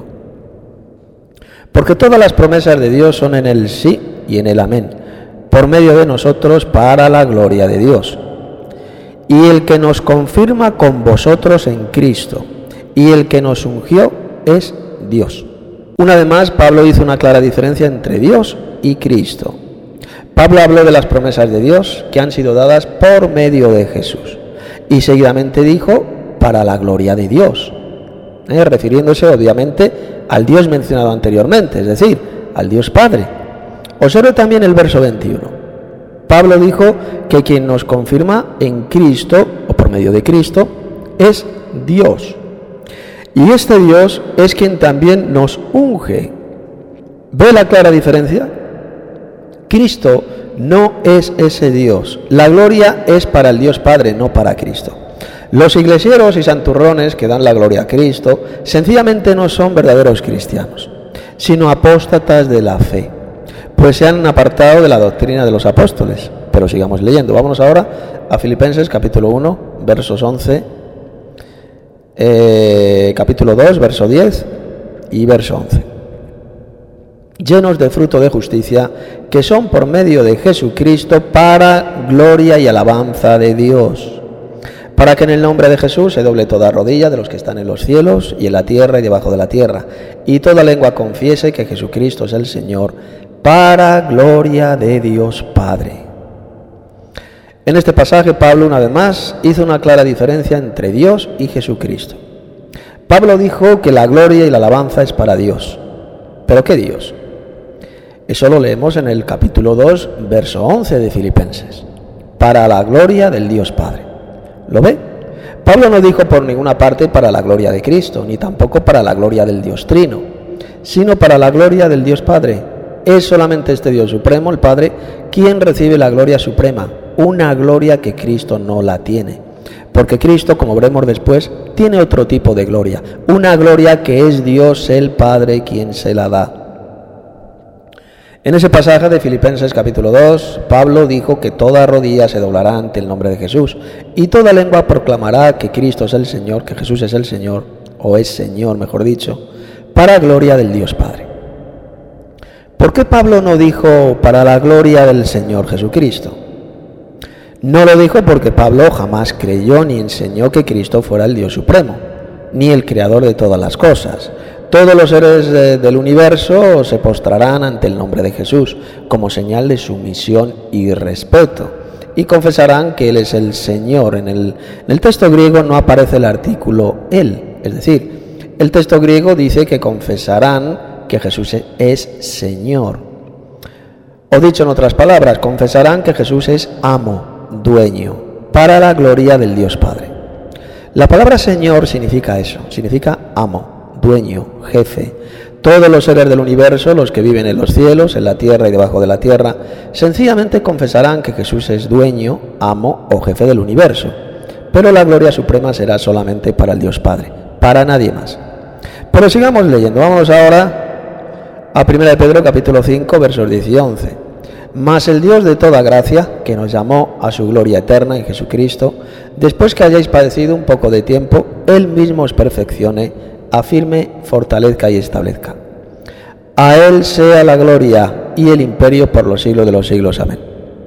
Porque todas las promesas de Dios son en el sí y en el amén, por medio de nosotros para la gloria de Dios. Y el que nos confirma con vosotros en Cristo, y el que nos ungió es Dios. Una vez más, Pablo hizo una clara diferencia entre Dios y Cristo. Pablo habló de las promesas de Dios que han sido dadas por medio de Jesús. Y seguidamente dijo, para la gloria de Dios, ¿eh? refiriéndose obviamente al Dios mencionado anteriormente, es decir, al Dios Padre. Observe también el verso veintiuno. Pablo dijo que quien nos confirma en Cristo, o por medio de Cristo, es Dios. Y este Dios es quien también nos unge. ¿Ve la clara diferencia? Cristo no es ese Dios. La gloria es para el Dios Padre, no para Cristo. Los iglesieros y santurrones que dan la gloria a Cristo sencillamente no son verdaderos cristianos, sino apóstatas de la fe. pues se han apartado de la doctrina de los apóstoles. Pero sigamos leyendo. Vámonos ahora a Filipenses capítulo uno, versos once, eh, capítulo dos, verso diez y verso once. Llenos de fruto de justicia, que son por medio de Jesucristo para gloria y alabanza de Dios. Para que en el nombre de Jesús se doble toda rodilla de los que están en los cielos y en la tierra y debajo de la tierra, y toda lengua confiese que Jesucristo es el Señor, para gloria de Dios Padre. En este pasaje Pablo una vez más hizo una clara diferencia entre Dios y Jesucristo. Pablo dijo que la gloria y la alabanza es para Dios. ¿Pero qué Dios? Eso lo leemos en el capítulo dos, verso once de Filipenses. Para la gloria del Dios Padre. ¿Lo ve? Pablo no dijo por ninguna parte para la gloria de Cristo, ni tampoco para la gloria del Dios Trino, sino para la gloria del Dios Padre. Es solamente este Dios supremo, el Padre, quien recibe la gloria suprema, una gloria que Cristo no la tiene. Porque Cristo, como veremos después, tiene otro tipo de gloria, una gloria que es Dios el Padre quien se la da. En ese pasaje de Filipenses capítulo dos, Pablo dijo que toda rodilla se doblará ante el nombre de Jesús y toda lengua proclamará que Cristo es el Señor, que Jesús es el Señor, o es Señor, mejor dicho, para gloria del Dios Padre. ¿Por qué Pablo no dijo para la gloria del Señor Jesucristo? No lo dijo porque Pablo jamás creyó ni enseñó que Cristo fuera el Dios supremo, ni el creador de todas las cosas. Todos los seres de, del universo se postrarán ante el nombre de Jesús como señal de sumisión y respeto y confesarán que Él es el Señor. En el, en el texto griego no aparece el artículo Él, es decir, el texto griego dice que confesarán que Jesús es Señor. O dicho en otras palabras, confesarán que Jesús es amo, dueño, para la gloria del Dios Padre. La palabra Señor significa eso, significa amo, dueño, jefe. Todos los seres del universo, los que viven en los cielos, en la tierra y debajo de la tierra, sencillamente confesarán que Jesús es dueño, amo o jefe del universo. Pero la gloria suprema será solamente para el Dios Padre, para nadie más. Pero sigamos leyendo. Vamos ahora a primera de Pedro capítulo cinco, versos diez y once. Mas el Dios de toda gracia, que nos llamó a su gloria eterna en Jesucristo, después que hayáis padecido un poco de tiempo, Él mismo os perfeccione, afirme, fortalezca y establezca. A Él sea la gloria y el imperio por los siglos de los siglos. Amén.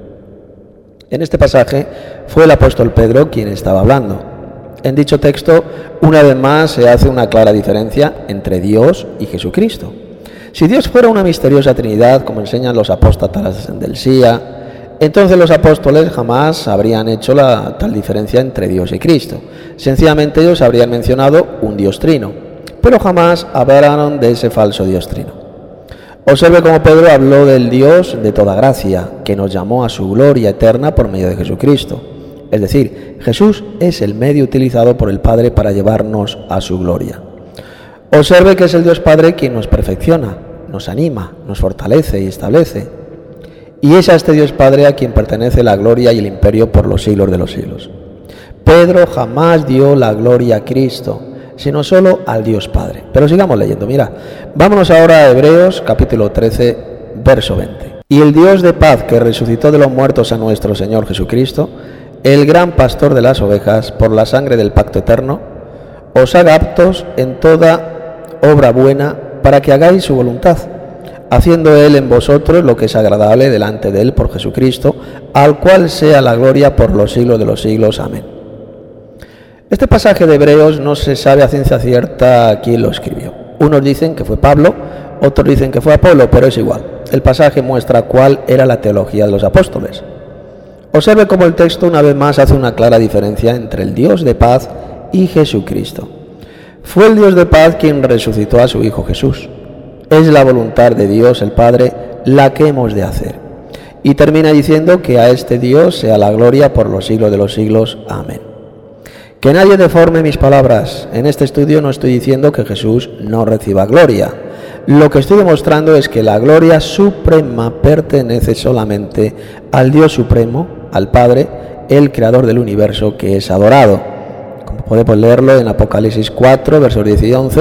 En este pasaje fue el apóstol Pedro quien estaba hablando. En dicho texto, una vez más se hace una clara diferencia entre Dios y Jesucristo. Si Dios fuera una misteriosa Trinidad, como enseñan los apóstatas del S I A, entonces los apóstoles jamás habrían hecho la tal diferencia entre Dios y Cristo. Sencillamente ellos habrían mencionado un Dios trino, pero jamás hablaron de ese falso Dios trino. Observe cómo Pedro habló del Dios de toda gracia, que nos llamó a su gloria eterna por medio de Jesucristo. Es decir, Jesús es el medio utilizado por el Padre para llevarnos a su gloria. Observe que es el Dios Padre quien nos perfecciona, nos anima, nos fortalece y establece. Y es a este Dios Padre a quien pertenece la gloria y el imperio por los siglos de los siglos. Pedro jamás dio la gloria a Cristo, sino solo al Dios Padre. Pero sigamos leyendo, mira, vámonos ahora a Hebreos capítulo trece, verso veinte. Y el Dios de paz que resucitó de los muertos a nuestro Señor Jesucristo, el gran pastor de las ovejas, por la sangre del pacto eterno, os haga aptos en toda obra buena para que hagáis su voluntad, haciendo Él en vosotros lo que es agradable delante de Él por Jesucristo, al cual sea la gloria por los siglos de los siglos. Amén. Este pasaje de Hebreos no se sabe a ciencia cierta quién lo escribió. Unos dicen que fue Pablo, otros dicen que fue Apolo, pero es igual. El pasaje muestra cuál era la teología de los apóstoles. Observe cómo el texto una vez más hace una clara diferencia entre el Dios de paz y Jesucristo. Fue el Dios de paz quien resucitó a su Hijo Jesús. Es la voluntad de Dios el Padre la que hemos de hacer. Y termina diciendo que a este Dios sea la gloria por los siglos de los siglos. Amén. Que nadie deforme mis palabras. En este estudio no estoy diciendo que Jesús no reciba gloria. Lo que estoy demostrando es que la gloria suprema pertenece solamente al Dios supremo, al Padre, el creador del universo, que es adorado. Como podemos leerlo en Apocalipsis cuatro, versos diez y once,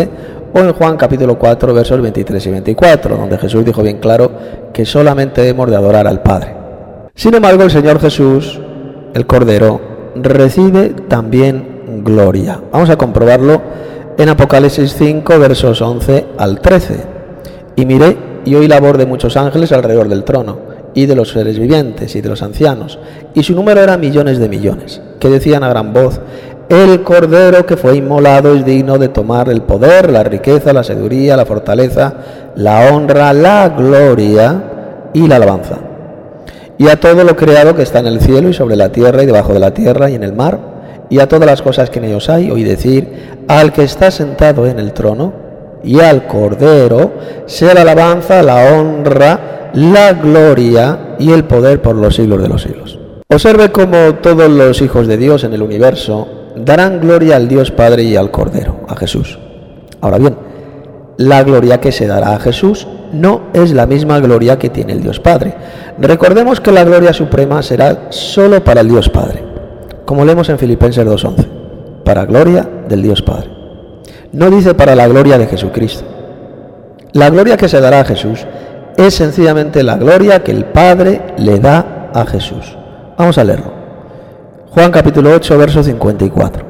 o en Juan capítulo cuatro versos veintitrés y veinticuatro, donde Jesús dijo bien claro que solamente hemos de adorar al Padre. Sin embargo, el Señor Jesús, el Cordero, recibe también gloria. Vamos a comprobarlo en Apocalipsis cinco versos once al trece. Y miré y oí la voz de muchos ángeles alrededor del trono, y de los seres vivientes y de los ancianos, y su número era millones de millones, que decían a gran voz: el Cordero que fue inmolado es digno de tomar el poder, la riqueza, la sabiduría, la fortaleza, la honra, la gloria y la alabanza. Y a todo lo creado que está en el cielo y sobre la tierra y debajo de la tierra y en el mar, y a todas las cosas que en ellos hay, oí decir: al que está sentado en el trono y al Cordero sea la alabanza, la honra, la gloria y el poder por los siglos de los siglos. Observe cómo todos los hijos de Dios en el universo darán gloria al Dios Padre y al Cordero, a Jesús. Ahora bien, la gloria que se dará a Jesús no es la misma gloria que tiene el Dios Padre. Recordemos que la gloria suprema será solo para el Dios Padre, como leemos en Filipenses dos once, para gloria del Dios Padre. No dice para la gloria de Jesucristo. La gloria que se dará a Jesús es sencillamente la gloria que el Padre le da a Jesús. Vamos a leerlo. Juan capítulo ocho, verso cincuenta y cuatro.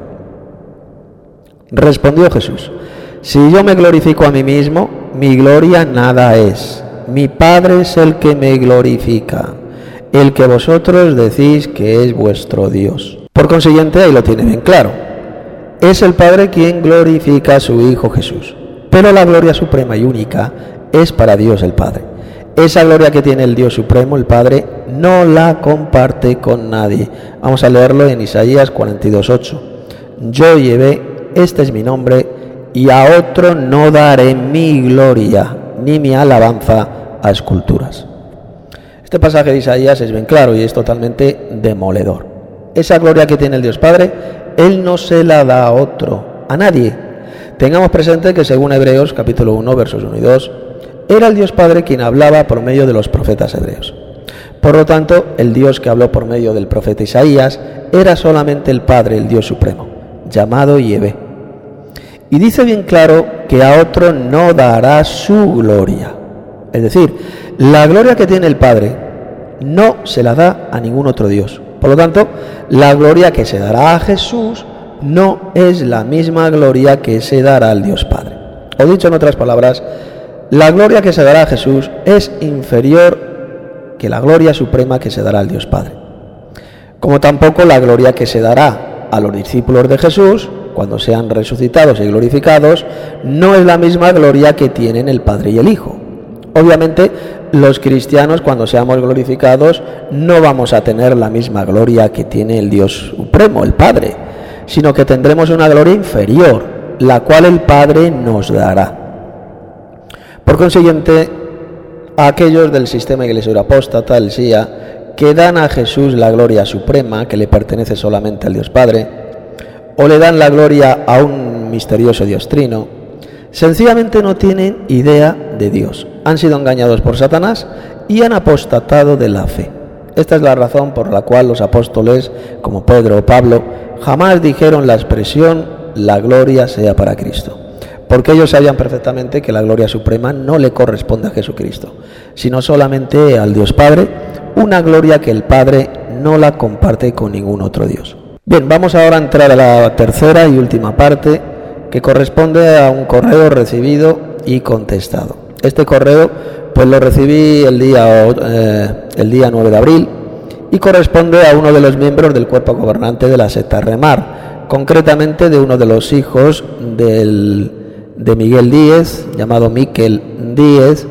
Respondió Jesús: si yo me glorifico a mí mismo, mi gloria nada es. Mi Padre es el que me glorifica, el que vosotros decís que es vuestro Dios. Por consiguiente, ahí lo tiene bien claro. Es el Padre quien glorifica a su Hijo Jesús. Pero la gloria suprema y única es para Dios el Padre. Esa gloria que tiene el Dios Supremo, el Padre, no la comparte con nadie. Vamos a leerlo en Isaías cuarenta y dos ocho. Yo llevé, este es mi nombre, y a otro no daré mi gloria, ni mi alabanza a esculturas. Este pasaje de Isaías es bien claro y es totalmente demoledor. Esa gloria que tiene el Dios Padre, Él no se la da a otro, a nadie. Tengamos presente que según Hebreos capítulo uno, versos uno y dos, era el Dios Padre quien hablaba por medio de los profetas hebreos. Por lo tanto, el Dios que habló por medio del profeta Isaías era solamente el Padre, el Dios Supremo, llamado Yahvé. Y dice bien claro que a otro no dará su gloria. Es decir, la gloria que tiene el Padre no se la da a ningún otro Dios. Por lo tanto, la gloria que se dará a Jesús no es la misma gloria que se dará al Dios Padre. O dicho en otras palabras, la gloria que se dará a Jesús es inferior que la gloria suprema que se dará al Dios Padre. Como tampoco la gloria que se dará a los discípulos de Jesús, cuando sean resucitados y glorificados, no es la misma gloria que tienen el Padre y el Hijo. Obviamente, los cristianos, cuando seamos glorificados, no vamos a tener la misma gloria que tiene el Dios Supremo, el Padre, sino que tendremos una gloria inferior, la cual el Padre nos dará. Por consiguiente, a aquellos del sistema iglesioso apóstata, el S I A, que dan a Jesús la gloria suprema, que le pertenece solamente al Dios Padre, o le dan la gloria a un misterioso Dios Trino, sencillamente no tienen idea de Dios. Han sido engañados por Satanás y han apostatado de la fe. Esta es la razón por la cual los apóstoles, como Pedro o Pablo, jamás dijeron la expresión «la gloria sea para Cristo», porque ellos sabían perfectamente que la gloria suprema no le corresponde a Jesucristo, sino solamente al Dios Padre, una gloria que el Padre no la comparte con ningún otro Dios. Bien, vamos ahora a entrar a la tercera y última parte, que corresponde a un correo recibido y contestado. Este correo pues lo recibí el día, eh, el día nueve de abril y corresponde a uno de los miembros del cuerpo gobernante de la secta Remar, concretamente de uno de los hijos del, de Miguel Díez, llamado Miquel Díez,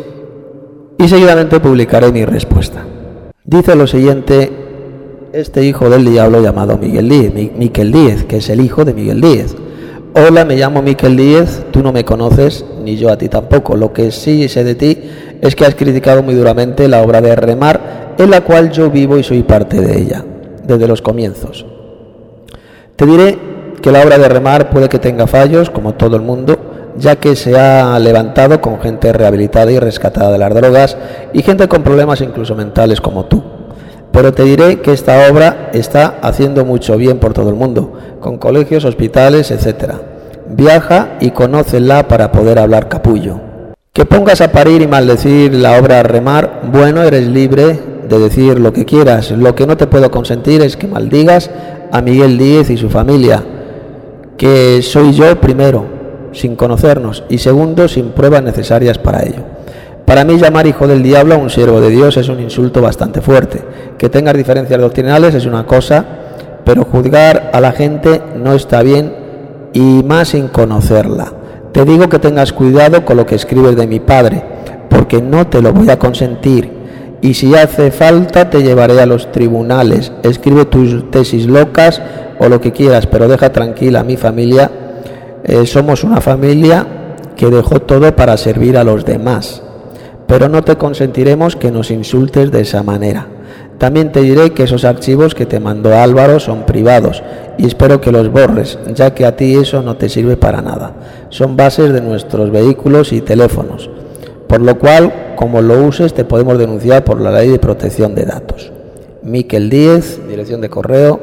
y seguidamente publicaré mi respuesta. Dice lo siguiente este hijo del diablo llamado Miguel Díez, Miquel Díez, que es el hijo de Miguel Díez. Hola, me llamo Miquel Díez, tú no me conoces, ni yo a ti tampoco. Lo que sí sé de ti es que has criticado muy duramente la obra de Remar, en la cual yo vivo y soy parte de ella, desde los comienzos. Te diré que la obra de Remar puede que tenga fallos, como todo el mundo, ya que se ha levantado con gente rehabilitada y rescatada de las drogas y gente con problemas incluso mentales como tú. Pero te diré que esta obra está haciendo mucho bien por todo el mundo, con colegios, hospitales, etcétera. Viaja y conócela para poder hablar capullo. Que pongas a parir y maldecir la obra a remar, bueno, eres libre de decir lo que quieras. Lo que no te puedo consentir es que maldigas a Miguel Díez y su familia, que soy yo primero, sin conocernos, y segundo, sin pruebas necesarias para ello. Para mí llamar hijo del diablo a un siervo de Dios es un insulto bastante fuerte. Que tengas diferencias doctrinales es una cosa, pero juzgar a la gente no está bien, y más sin conocerla. Te digo que tengas cuidado con lo que escribes de mi padre, porque no te lo voy a consentir, y si hace falta te llevaré a los tribunales. Escribe tus tesis locas o lo que quieras, pero deja tranquila a mi familia. Eh, somos una familia que dejó todo para servir a los demás, pero no te consentiremos que nos insultes de esa manera. También te diré que esos archivos que te mandó Álvaro son privados y espero que los borres, ya que a ti eso no te sirve para nada. Son bases de nuestros vehículos y teléfonos, por lo cual, como lo uses, te podemos denunciar por la ley de protección de datos. Miquel Díez, dirección de correo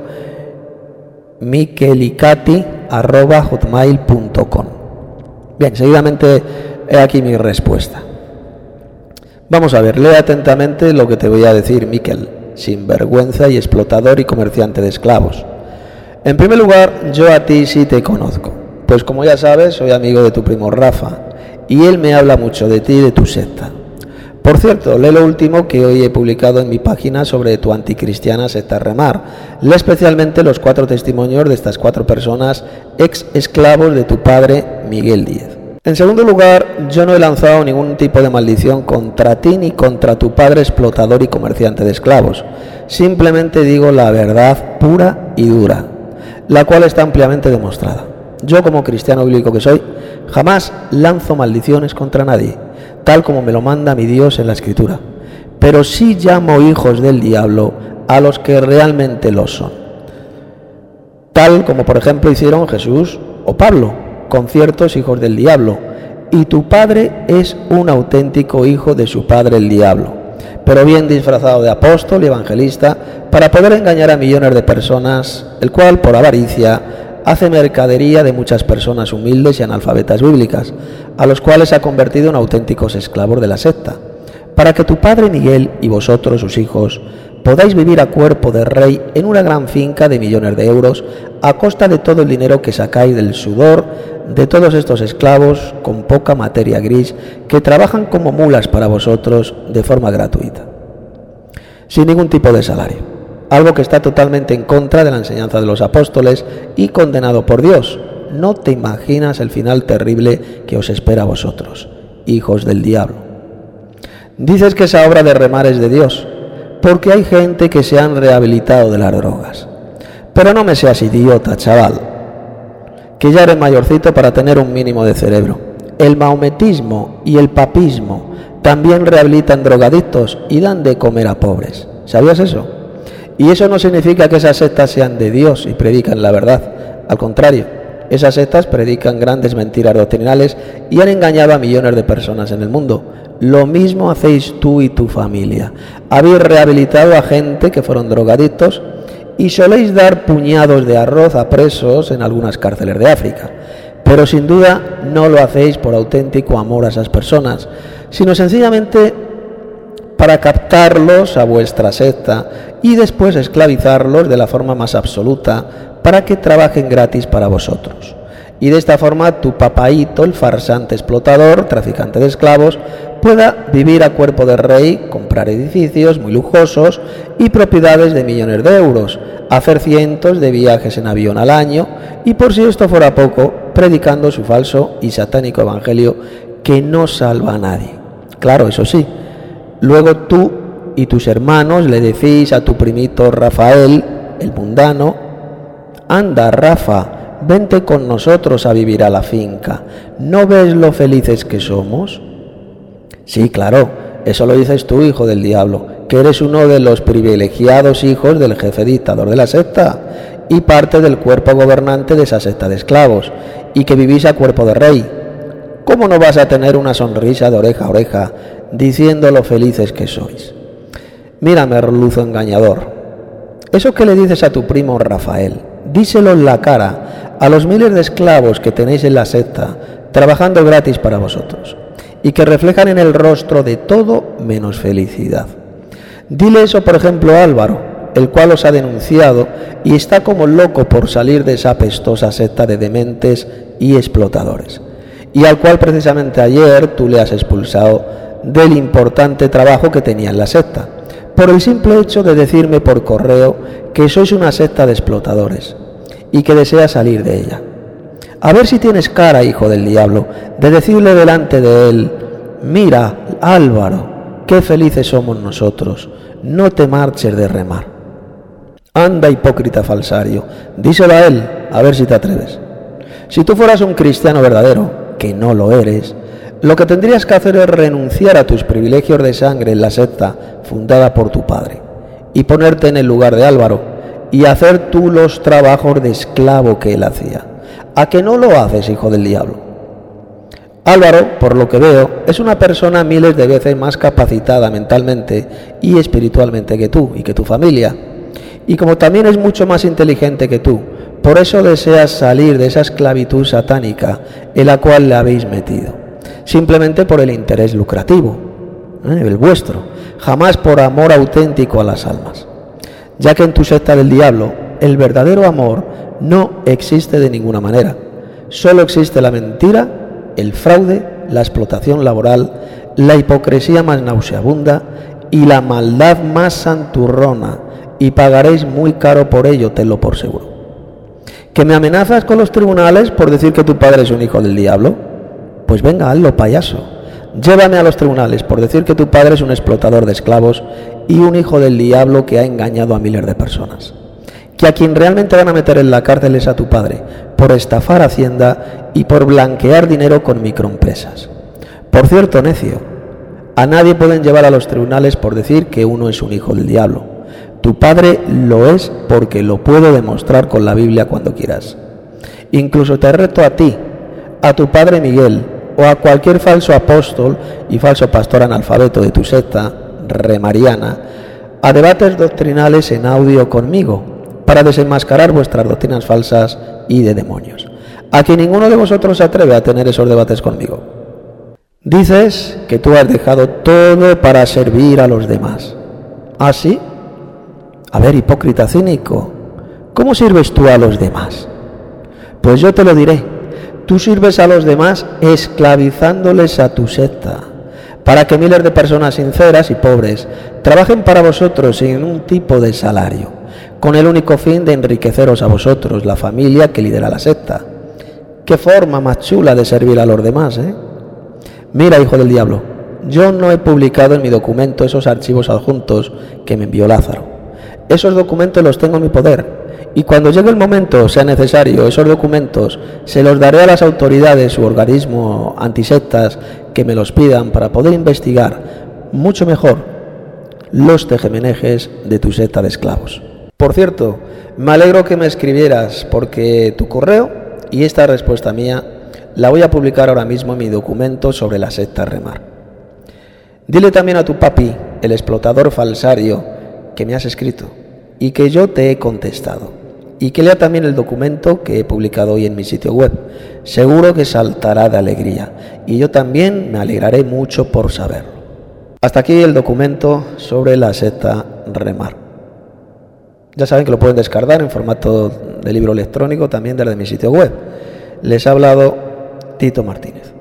miquelicati arroba hotmail punto com. Bien, seguidamente he aquí mi respuesta. Vamos a ver, lee atentamente lo que te voy a decir, Miquel, sinvergüenza y explotador y comerciante de esclavos. En primer lugar, yo a ti sí te conozco, pues como ya sabes, soy amigo de tu primo Rafa, y él me habla mucho de ti y de tu secta. Por cierto, lee lo último que hoy he publicado en mi página sobre tu anticristiana secta Remar. Lee especialmente los cuatro testimonios de estas cuatro personas ex esclavos de tu padre Miguel Díez. En segundo lugar, yo no he lanzado ningún tipo de maldición contra ti ni contra tu padre explotador y comerciante de esclavos. Simplemente digo la verdad pura y dura, la cual está ampliamente demostrada. Yo, como cristiano bíblico que soy, jamás lanzo maldiciones contra nadie, tal como me lo manda mi Dios en la Escritura. Pero sí llamo hijos del diablo a los que realmente lo son, tal como por ejemplo hicieron Jesús o Pablo con ciertos hijos del diablo, y tu padre es un auténtico hijo de su padre el diablo, pero bien disfrazado de apóstol y evangelista para poder engañar a millones de personas, el cual por avaricia hace mercadería de muchas personas humildes y analfabetas bíblicas, a los cuales ha convertido en auténticos esclavos de la secta, para que tu padre Miguel y vosotros, sus hijos, podáis vivir a cuerpo de rey en una gran finca de millones de euros a costa de todo el dinero que sacáis del sudor de todos estos esclavos con poca materia gris que trabajan como mulas para vosotros de forma gratuita, sin ningún tipo de salario, algo que está totalmente en contra de la enseñanza de los apóstoles y condenado por Dios. No te imaginas el final terrible que os espera a vosotros, hijos del diablo. Dices que esa obra de remar es de Dios, porque hay gente que se han rehabilitado de las drogas. Pero no me seas idiota, chaval, que ya eres mayorcito para tener un mínimo de cerebro. El maometismo y el papismo también rehabilitan drogadictos y dan de comer a pobres. ¿Sabías eso? Y eso no significa que esas sectas sean de Dios y predican la verdad. Al contrario, esas sectas predican grandes mentiras doctrinales y han engañado a millones de personas en el mundo. Lo mismo hacéis tú y tu familia. Habéis rehabilitado a gente que fueron drogadictos y soléis dar puñados de arroz a presos en algunas cárceles de África. Pero sin duda no lo hacéis por auténtico amor a esas personas, sino sencillamente para captarlos a vuestra secta y después esclavizarlos de la forma más absoluta para que trabajen gratis para vosotros. Y de esta forma tu papaíto, el farsante explotador, traficante de esclavos, pueda vivir a cuerpo de rey, comprar edificios muy lujosos y propiedades de millones de euros, hacer cientos de viajes en avión al año y, por si esto fuera poco, predicando su falso y satánico evangelio que no salva a nadie. Claro, eso sí, luego tú y tus hermanos le decís a tu primito Rafael, el mundano: anda, Rafa, vente con nosotros a vivir a la finca. ¿No ves lo felices que somos? Sí, claro, eso lo dices tú, hijo del diablo, que eres uno de los privilegiados hijos del jefe dictador de la secta y parte del cuerpo gobernante de esa secta de esclavos, y que vivís a cuerpo de rey. ¿Cómo no vas a tener una sonrisa de oreja a oreja diciendo lo felices que sois? Mira, merluzo engañador, eso que le dices a tu primo Rafael, díselo en la cara a los miles de esclavos que tenéis en la secta, trabajando gratis para vosotros, y que reflejan en el rostro de todo menos felicidad. Dile eso, por ejemplo, a Álvaro, el cual os ha denunciado y está como loco por salir de esa apestosa secta de dementes y explotadores, y al cual precisamente ayer tú le has expulsado del importante trabajo que tenía en la secta, por el simple hecho de decirme por correo que sois una secta de explotadores y que desea salir de ella. A ver si tienes cara, hijo del diablo, de decirle delante de él: mira, Álvaro, qué felices somos nosotros, no te marches de remar. Anda, hipócrita falsario, díselo a él, a ver si te atreves. Si tú fueras un cristiano verdadero, que no lo eres, lo que tendrías que hacer es renunciar a tus privilegios de sangre en la secta fundada por tu padre y ponerte en el lugar de Álvaro y hacer tú los trabajos de esclavo que él hacía. ¿A que no lo haces, hijo del diablo? Álvaro, por lo que veo, es una persona miles de veces más capacitada mentalmente y espiritualmente que tú y que tu familia. Y como también es mucho más inteligente que tú, por eso deseas salir de esa esclavitud satánica en la cual le habéis metido, simplemente por el interés lucrativo, ¿eh? el vuestro, jamás por amor auténtico a las almas, ya que en tu secta del diablo el verdadero amor no existe de ninguna manera, solo existe la mentira, el fraude, la explotación laboral, la hipocresía más nauseabunda y la maldad más santurrona, y pagaréis muy caro por ello, tenlo por seguro. ¿Que me amenazas con los tribunales por decir que tu padre es un hijo del diablo? Pues venga, hazlo, payaso. Llévame a los tribunales por decir que tu padre es un explotador de esclavos y un hijo del diablo que ha engañado a miles de personas. Que a quien realmente van a meter en la cárcel es a tu padre, por estafar Hacienda y por blanquear dinero con microempresas. Por cierto, necio, a nadie pueden llevar a los tribunales por decir que uno es un hijo del diablo. Tu padre lo es porque lo puedo demostrar con la Biblia cuando quieras. Incluso te reto a ti, a tu padre Miguel o a cualquier falso apóstol y falso pastor analfabeto de tu secta remariana a debates doctrinales en audio conmigo para desenmascarar vuestras doctrinas falsas y de demonios. A que ninguno de vosotros se atreve a tener esos debates conmigo. Dices que tú has dejado todo para servir a los demás. ¿Ah, sí? A ver, hipócrita cínico, ¿cómo sirves tú a los demás? Pues yo te lo diré, tú sirves a los demás esclavizándoles a tu secta, para que miles de personas sinceras y pobres trabajen para vosotros sin un tipo de salario, con el único fin de enriqueceros a vosotros, la familia que lidera la secta. Qué forma más chula de servir a los demás, ¿eh? Mira, hijo del diablo, yo no he publicado en mi documento esos archivos adjuntos que me envió Lázaro. Esos documentos los tengo en mi poder y cuando llegue el momento, sea necesario, esos documentos se los daré a las autoridades u organismos antisectas que me los pidan para poder investigar mucho mejor los tejemenejes de tu secta de esclavos. Por cierto, me alegro que me escribieras porque tu correo y esta respuesta mía la voy a publicar ahora mismo en mi documento sobre la secta Remar. Dile también a tu papi, el explotador falsario, que me has escrito y que yo te he contestado y que lea también el documento que he publicado hoy en mi sitio web. Seguro que saltará de alegría y yo también me alegraré mucho por saberlo. Hasta aquí el documento sobre la secta Remar. Ya saben que lo pueden descargar en formato de libro electrónico también desde mi sitio web. Les ha hablado Tito Martínez.